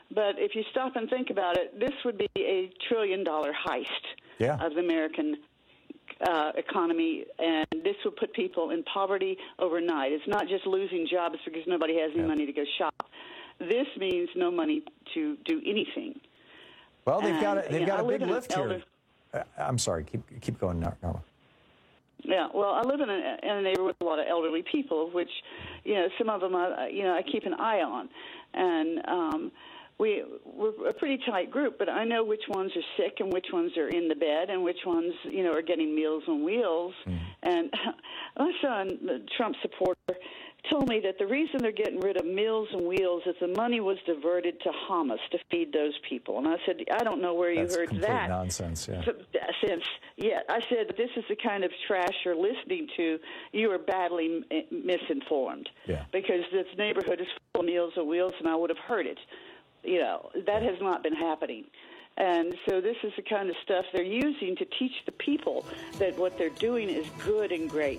But if you stop and think about it, this would be a trillion-dollar heist yeah. of the American uh, economy, and this will put people in poverty overnight. It's not just losing jobs because nobody has any yeah. money to go shop. This means no money to do anything. Well, they've and, got a, they've you know, got a I big live in lift elder- here. Uh, I'm sorry. Keep keep going, Norma. Yeah, well, I live in a, in a neighborhood with a lot of elderly people, of which, you know, some of them, I, you know, I keep an eye on, and um, we we're a pretty tight group. But I know which ones are sick and which ones are in the bed and which ones, you know, are getting Meals on Wheels. Mm. And my son, the Trump supporter, told me that the reason they're getting rid of Meals on Wheels is the money was diverted to Hamas to feed those people. And I said, I don't know where That's you heard complete that. nonsense, yeah. Since, yeah, I said, this is the kind of trash you're listening to. You are badly misinformed. Yeah. Because this neighborhood is full of Meals on Wheels, and I would have heard it. You know, that has not been happening. And so this is the kind of stuff they're using to teach the people that what they're doing is good and great.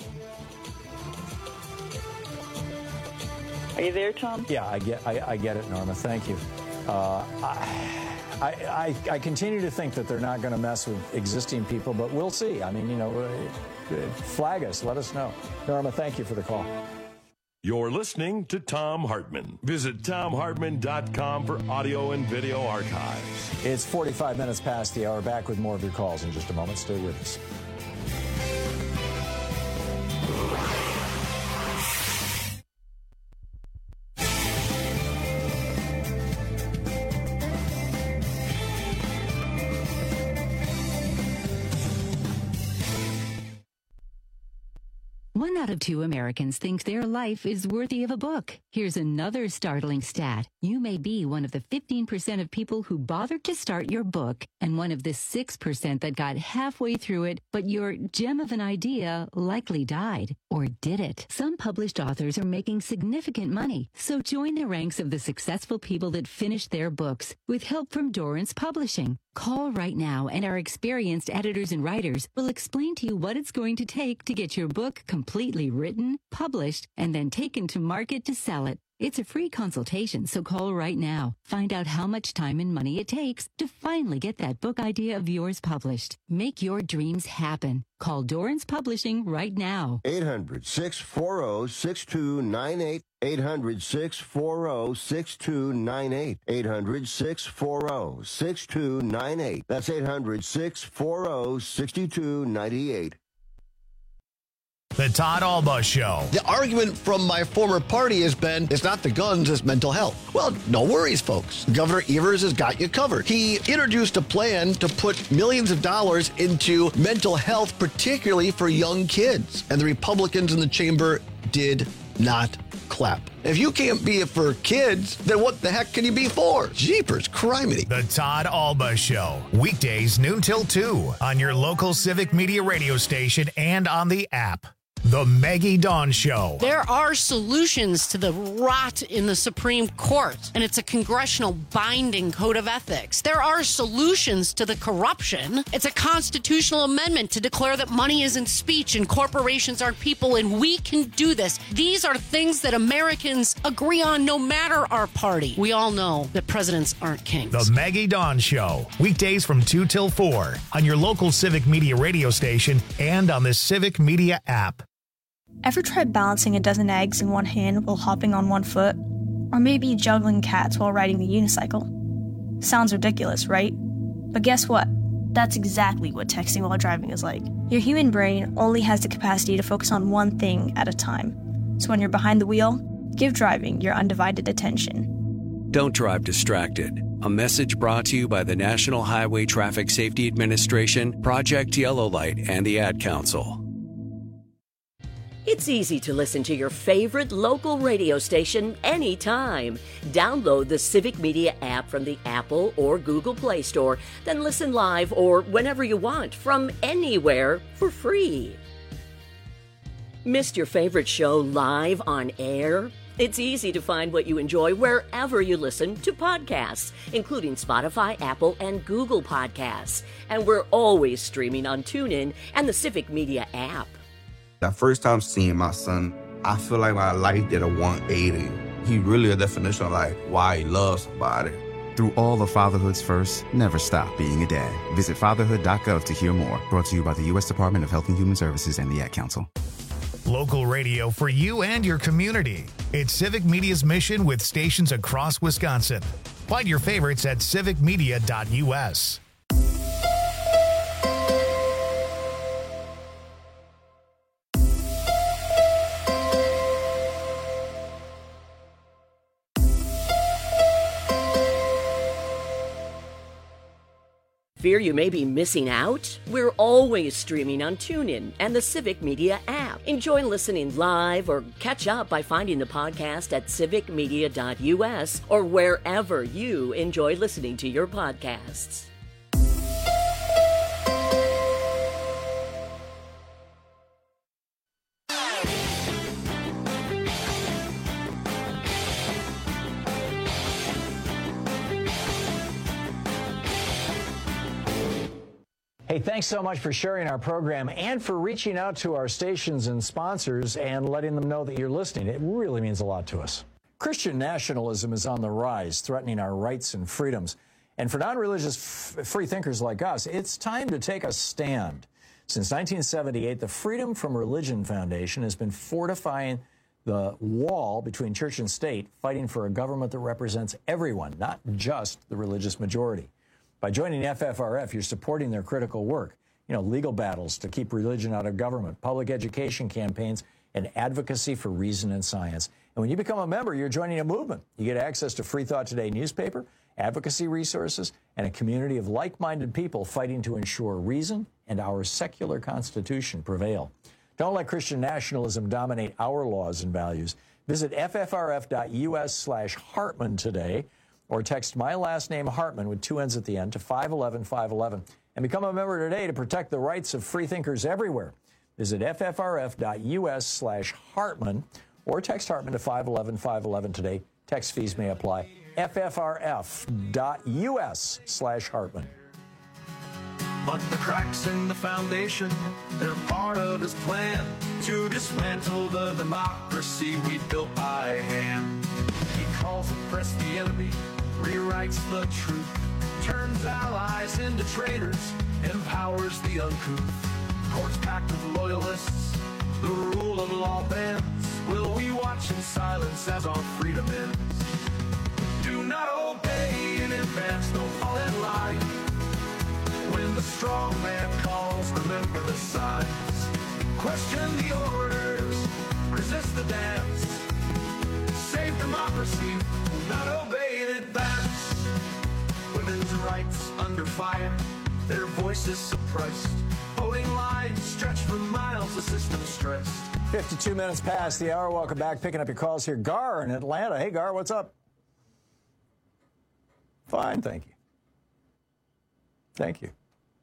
Are you there, Tom? Yeah, I get, I, I get it, Norma. Thank you. Uh, I, I, I, I continue to think that they're not going to mess with existing people, but we'll see. I mean, you know, flag us, let us know. Norma, thank you for the call. You're listening to Thom Hartmann. Visit Thom Hartmann dot com for audio and video archives. It's forty-five minutes past the hour. Back with more of your calls in just a moment. Stay with us. One out of two Americans think their life is worthy of a book. Here's another startling stat. You may be one of the fifteen percent of people who bothered to start your book and one of the six percent that got halfway through it, but your gem of an idea likely died. Or did it? Some published authors are making significant money, so join the ranks of the successful people that finished their books with help from Dorrance Publishing. Call right now, and our experienced editors and writers will explain to you what it's going to take to get your book completely written, published, and then taken to market to sell it. It's a free consultation, so call right now. Find out how much time and money it takes to finally get that book idea of yours published. Make your dreams happen. Call Dorrance Publishing right now. eight hundred, six four zero, six two nine eight. eight hundred, six four zero, six two nine eight. eight hundred, six four zero, six two nine eight. That's eight hundred, six four zero, six two nine eight. The Todd Alba Show. The argument from my former party has been, it's not the guns, it's mental health. Well, no worries, folks. Governor Evers has got you covered. He introduced a plan to put millions of dollars into mental health, particularly for young kids. And the Republicans in the chamber did not clap. If you can't be it for kids, then what the heck can you be for? Jeepers, criminy. The Todd Alba Show. Weekdays noon till two on your local Civic Media radio station and on the app. The Maggie Dawn Show. There are solutions to the rot in the Supreme Court, and it's a congressional binding code of ethics. There are solutions to the corruption. It's a constitutional amendment to declare that money isn't speech and corporations aren't people, and we can do this. These are things that Americans agree on no matter our party. We all know that presidents aren't kings. The Maggie Dawn Show. Weekdays from two till four on your local Civic Media radio station and on the Civic Media app. Ever tried balancing a dozen eggs in one hand while hopping on one foot? Or maybe juggling cats while riding the unicycle? Sounds ridiculous, right? But guess what? That's exactly what texting while driving is like. Your human brain only has the capacity to focus on one thing at a time. So when you're behind the wheel, give driving your undivided attention. Don't drive distracted. A message brought to you by the National Highway Traffic Safety Administration, Project Yellow Light, and the Ad Council. It's easy to listen to your favorite local radio station anytime. Download the Civic Media app from the Apple or Google Play Store, then listen live or whenever you want from anywhere for free. Missed your favorite show live on air? It's easy to find what you enjoy wherever you listen to podcasts, including Spotify, Apple, and Google Podcasts. And we're always streaming on TuneIn and the Civic Media app. The first time seeing my son, I feel like my life did a one eighty. He really a definition of like why he loves somebody. Through all of fatherhood's firsts, never stop being a dad. Visit fatherhood dot gov to hear more. Brought to you by the U S Department of Health and Human Services and the Ad Council. Local radio for you and your community. It's Civic Media's mission with stations across Wisconsin. Find your favorites at civic media dot u s. Fear you may be missing out? We're always streaming on TuneIn and the Civic Media app. Enjoy listening live or catch up by finding the podcast at civic media dot u s or wherever you enjoy listening to your podcasts. Hey, thanks so much for sharing our program and for reaching out to our stations and sponsors and letting them know that you're listening. It really means a lot to us. Christian nationalism is on the rise, threatening our rights and freedoms. And for non-religious f- free thinkers like us, it's time to take a stand. Since nineteen seventy-eight, the Freedom from Religion Foundation has been fortifying the wall between church and state, fighting for a government that represents everyone, not just the religious majority. By joining F F R F, you're supporting their critical work. You know, legal battles to keep religion out of government, public education campaigns, and advocacy for reason and science. And when you become a member, you're joining a movement. You get access to Free Thought Today newspaper, advocacy resources, and a community of like-minded people fighting to ensure reason and our secular constitution prevail. Don't let Christian nationalism dominate our laws and values. Visit F F R F dot U S slash Hartman today, or text my last name Hartman with two N's at the end to five one one five one one and become a member today to protect the rights of free thinkers everywhere. Visit F F R F dot U S slash Hartman or text Hartman to five one one five one one today. Text fees may apply. F F R F dot U S slash Hartman. But the cracks in the foundation, they're part of his plan to dismantle the democracy we built by hand. He calls oppressed the enemy, rewrites the truth, turns allies into traitors, empowers the uncouth. Courts packed with loyalists, the rule of law bends. Will we watch in silence as our freedom ends? Do not obey in advance, don't fall in line. When the strong man calls, remember the signs. Question the orders, resist the dance. Save democracy, not obey in advance. Women's rights under fire, their voices suppressed. Voting lines stretch for miles, the system stressed. fifty-two minutes past the hour. Welcome back. Picking up your calls here. Gar in Atlanta. Hey, Gar, what's up? Fine, thank you. Thank you.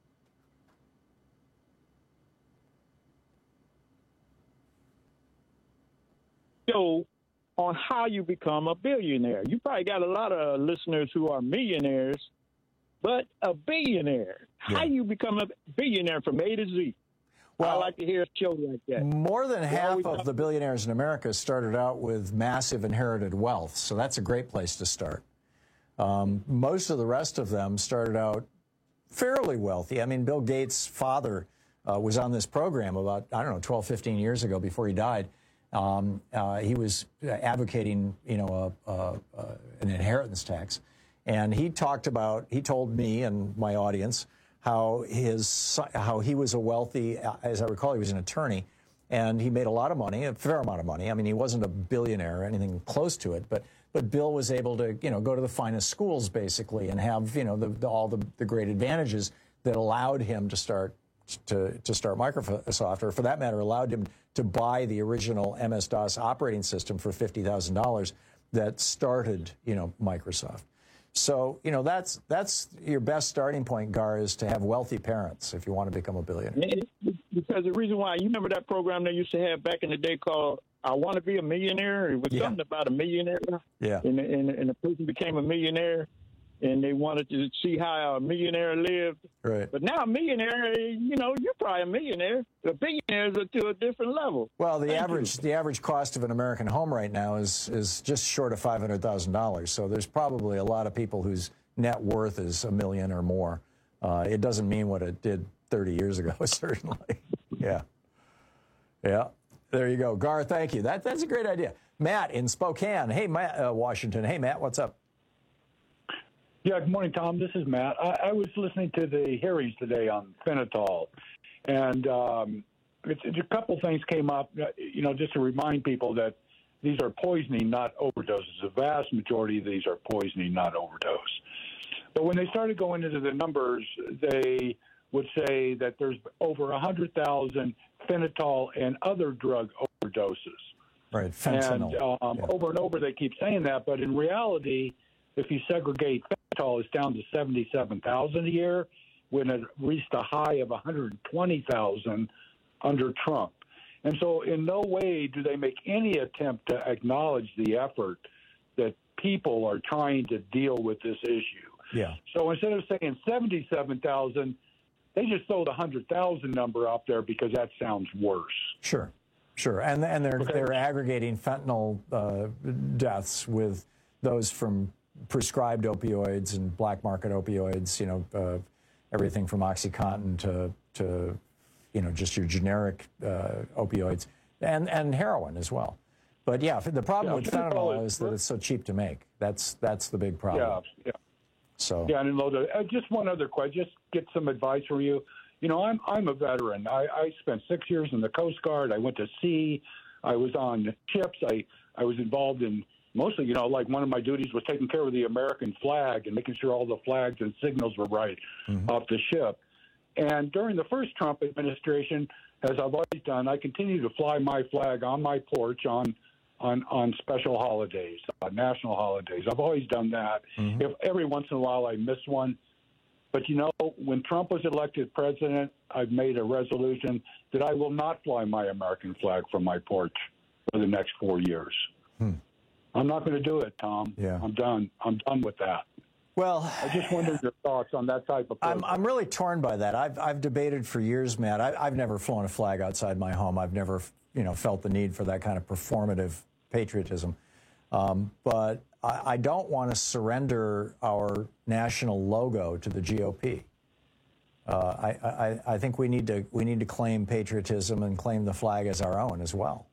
Show on how you become a billionaire. You probably got a lot of listeners who are millionaires, but a billionaire. Yeah. How you become a billionaire from A to Z? Well, I like to hear a show like that. More than half of the billionaires in America started out with massive inherited wealth, so that's a great place to start. Um, most of the rest of them started out fairly wealthy. I mean, Bill Gates' father uh, was on this program about, I don't know, twelve, fifteen years ago before he died. Um, uh, he was advocating, you know, a, a, a, an inheritance tax. And he talked about, he told me and my audience how his, how he was a wealthy, as I recall, he was an attorney, and he made a lot of money, a fair amount of money. I mean, he wasn't a billionaire or anything close to it, but but Bill was able to, you know, go to the finest schools basically and have, you know, the, the, all the, the great advantages that allowed him to start to to start Microsoft, or for that matter, allowed him to buy the original M S DOS operating system for fifty thousand dollars that started, you know, Microsoft. So, you know, that's that's your best starting point, Gar, is to have wealthy parents if you want to become a billionaire. Because the reason why, you remember that program they used to have back in the day called I Want to Be a Millionaire? It was yeah. something about a millionaire. Yeah. And, and, and the person became a millionaire. and they wanted to see how a millionaire lived. Right. But now a millionaire, you know, you're probably a millionaire. The billionaires are to a different level. Well, the Thank average you. the average cost of an American home right now is is just short of five hundred thousand dollars. So there's probably a lot of people whose net worth is a million or more. Uh, it doesn't mean what it did thirty years ago, certainly. Yeah. Yeah. There you go. Gar, thank you. That That's a great idea. Matt in Spokane. Hey, Matt, uh, Washington. Hey, Matt, what's up? Yeah, good morning, Tom. This is Matt. I, I was listening to the hearings today on fentanyl, and um, it's, it's a couple things came up, you know, just to remind people that these are poisoning, not overdoses. The vast majority of these are poisoning, not overdose. But when they started going into the numbers, they would say that there's over one hundred thousand fentanyl and other drug overdoses. Right, fentanyl. And um, yeah. over and over they keep saying that, but in reality, if you segregate fentanyl, it's down to seventy-seven thousand a year, when it reached a high of one hundred twenty thousand under Trump. And so in no way do they make any attempt to acknowledge the effort that people are trying to deal with this issue. Yeah. So instead of saying seventy-seven thousand, they just throw the one hundred thousand number out there because that sounds worse. Sure, sure. And and they're Okay. they're aggregating fentanyl uh, deaths with those from prescribed opioids and black market opioids, you know, uh, everything from OxyContin to, to, you know, just your generic uh, opioids, and, and heroin as well. But yeah, the problem Yeah, with fentanyl fentanyl is- is that it's so cheap to make. That's that's the big problem. Yeah, yeah. So Yeah, and Loda, uh, just one other question, just get some advice from you. You know, I'm I'm a veteran. I, I spent six years in the Coast Guard. I went to sea. I was on ships. I, I was involved in mostly, you know, like one of my duties was taking care of the American flag and making sure all the flags and signals were right mm-hmm. off the ship. And during the first Trump administration, as I've always done, I continue to fly my flag on my porch on on, on special holidays, uh, national holidays. I've always done that. Mm-hmm. If every once in a while I miss one. But, you know, when Trump was elected president, I've made a resolution that I will not fly my American flag from my porch for the next four years. Hmm. I'm not going to do it, Tom. Yeah. I'm done. I'm done with that. Well, I just wondered your thoughts on that type of I'm, I'm really torn by that. I've, I've debated for years, Matt. I, I've never flown a flag outside my home. I've never, you know, felt the need for that kind of performative patriotism. Um, but I, I don't want to surrender our national logo to the G O P. Uh, I, I, I think we need to we need to claim patriotism and claim the flag as our own as well.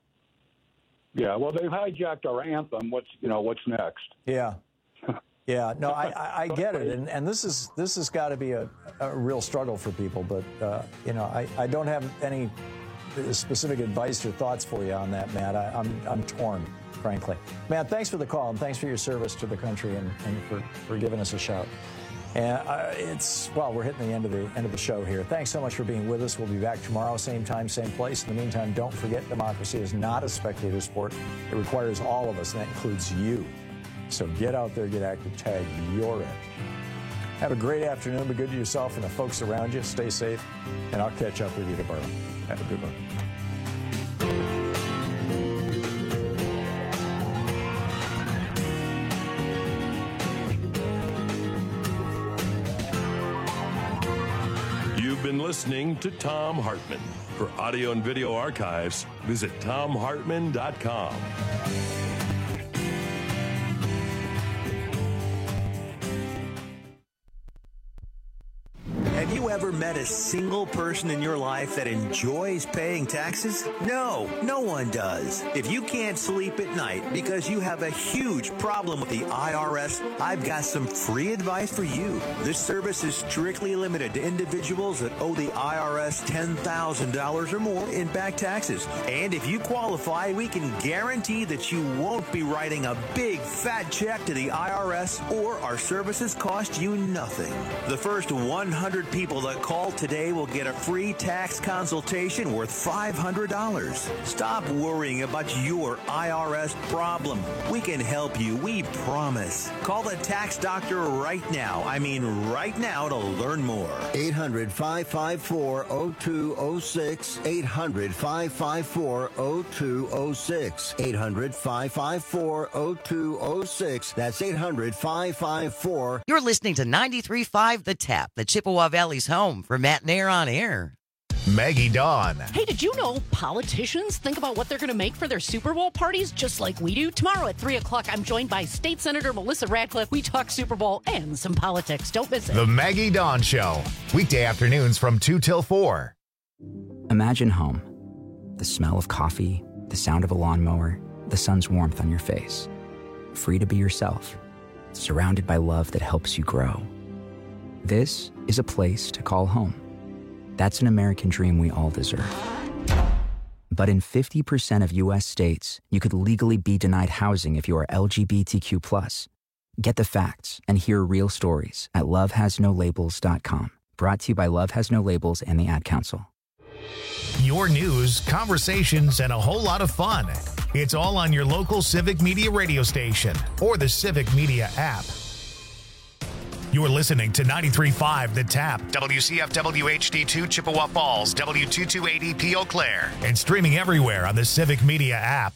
Yeah, well, they've hijacked our anthem. What's you know what's next? Yeah, yeah. No, I, I, I get it, and and this is this has got to be a, a real struggle for people. But uh, you know, I, I don't have any specific advice or thoughts for you on that, Matt. I, I'm I'm torn, frankly. Matt, thanks for the call and thanks for your service to the country and, and for, for giving us a shout. And uh, it's well, we're hitting the end of the end of the show here. Thanks so much for being with us. We'll be back tomorrow, same time, same place. In the meantime, don't forget, democracy is not a spectator sport. It requires all of us, and that includes you. So get out there, get active, tag your end. Have a great afternoon. Be good to yourself and the folks around you. Stay safe, and I'll catch up with you tomorrow. Have a good one. You've been listening to Thom Hartmann. For audio and video archives, visit thom hartmann dot com. Have you ever met a single person in your life that enjoys paying taxes? No, no one does. If you can't sleep at night because you have a huge problem with the I R S, I've got some free advice for you. This service is strictly limited to individuals that owe the I R S ten thousand dollars or more in back taxes. And if you qualify, we can guarantee that you won't be writing a big fat check to the I R S, or our services cost you nothing. The first one hundred people people that call today will get a free tax consultation worth five hundred dollars. Stop worrying about your I R S problem. We can help you, we promise. Call the tax doctor right now. I mean right now to learn more. eight hundred, five five four, oh two oh six. eight hundred, five five four, oh two oh six. eight hundred, five five four, oh two oh six. That's eight hundred, five five four. You're listening to ninety-three point five The Tap, the Chippewa Valley's home for Matt Nair on Air. Maggie Dawn. Hey, did you know politicians think about what they're going to make for their Super Bowl parties just like we do? Tomorrow at three o'clock, I'm joined by State Senator Melissa Radcliffe. We talk Super Bowl and some politics. Don't miss it. The Maggie Dawn Show. Weekday afternoons from two till four. Imagine home. The smell of coffee, the sound of a lawnmower, the sun's warmth on your face. Free to be yourself. Surrounded by love that helps you grow. This is a place to call home. That's an American dream we all deserve. But in fifty percent of U S states, you could legally be denied housing if you are L G B T Q plus. Get the facts and hear real stories at love has no labels dot com. Brought to you by Love Has No Labels and the Ad Council. Your news, conversations, and a whole lot of fun. It's all on your local Civic Media radio station or the Civic Media app. You're listening to ninety-three point five The Tap, W C F W H D two Chippewa Falls, W two two eight E P Eau Claire, and streaming everywhere on the Civic Media app.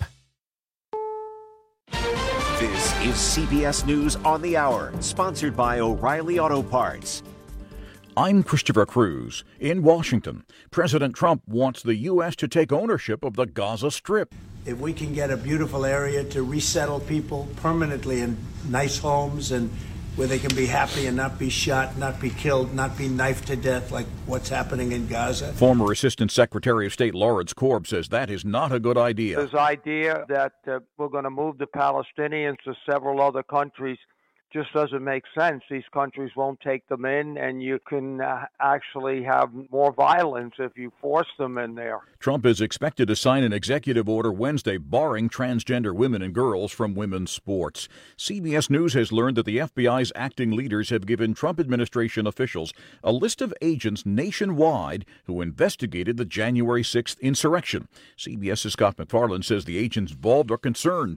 This is C B S News on the Hour, sponsored by O'Reilly Auto Parts. I'm Christopher Cruz. In Washington, President Trump wants the U S to take ownership of the Gaza Strip. If we can get a beautiful area to resettle people permanently in nice homes and where they can be happy and not be shot, not be killed, not be knifed to death like what's happening in Gaza. Former Assistant Secretary of State Lawrence Korb says that is not a good idea. This idea that uh, we're going to move the Palestinians to several other countries just doesn't make sense. These countries won't take them in, and you can uh, actually have more violence if you force them in there. Trump is expected to sign an executive order Wednesday barring transgender women and girls from women's sports. C B S News has learned that the F B I's acting leaders have given Trump administration officials a list of agents nationwide who investigated the January sixth insurrection. CBS's Scott MacFarlane says the agents involved are concerned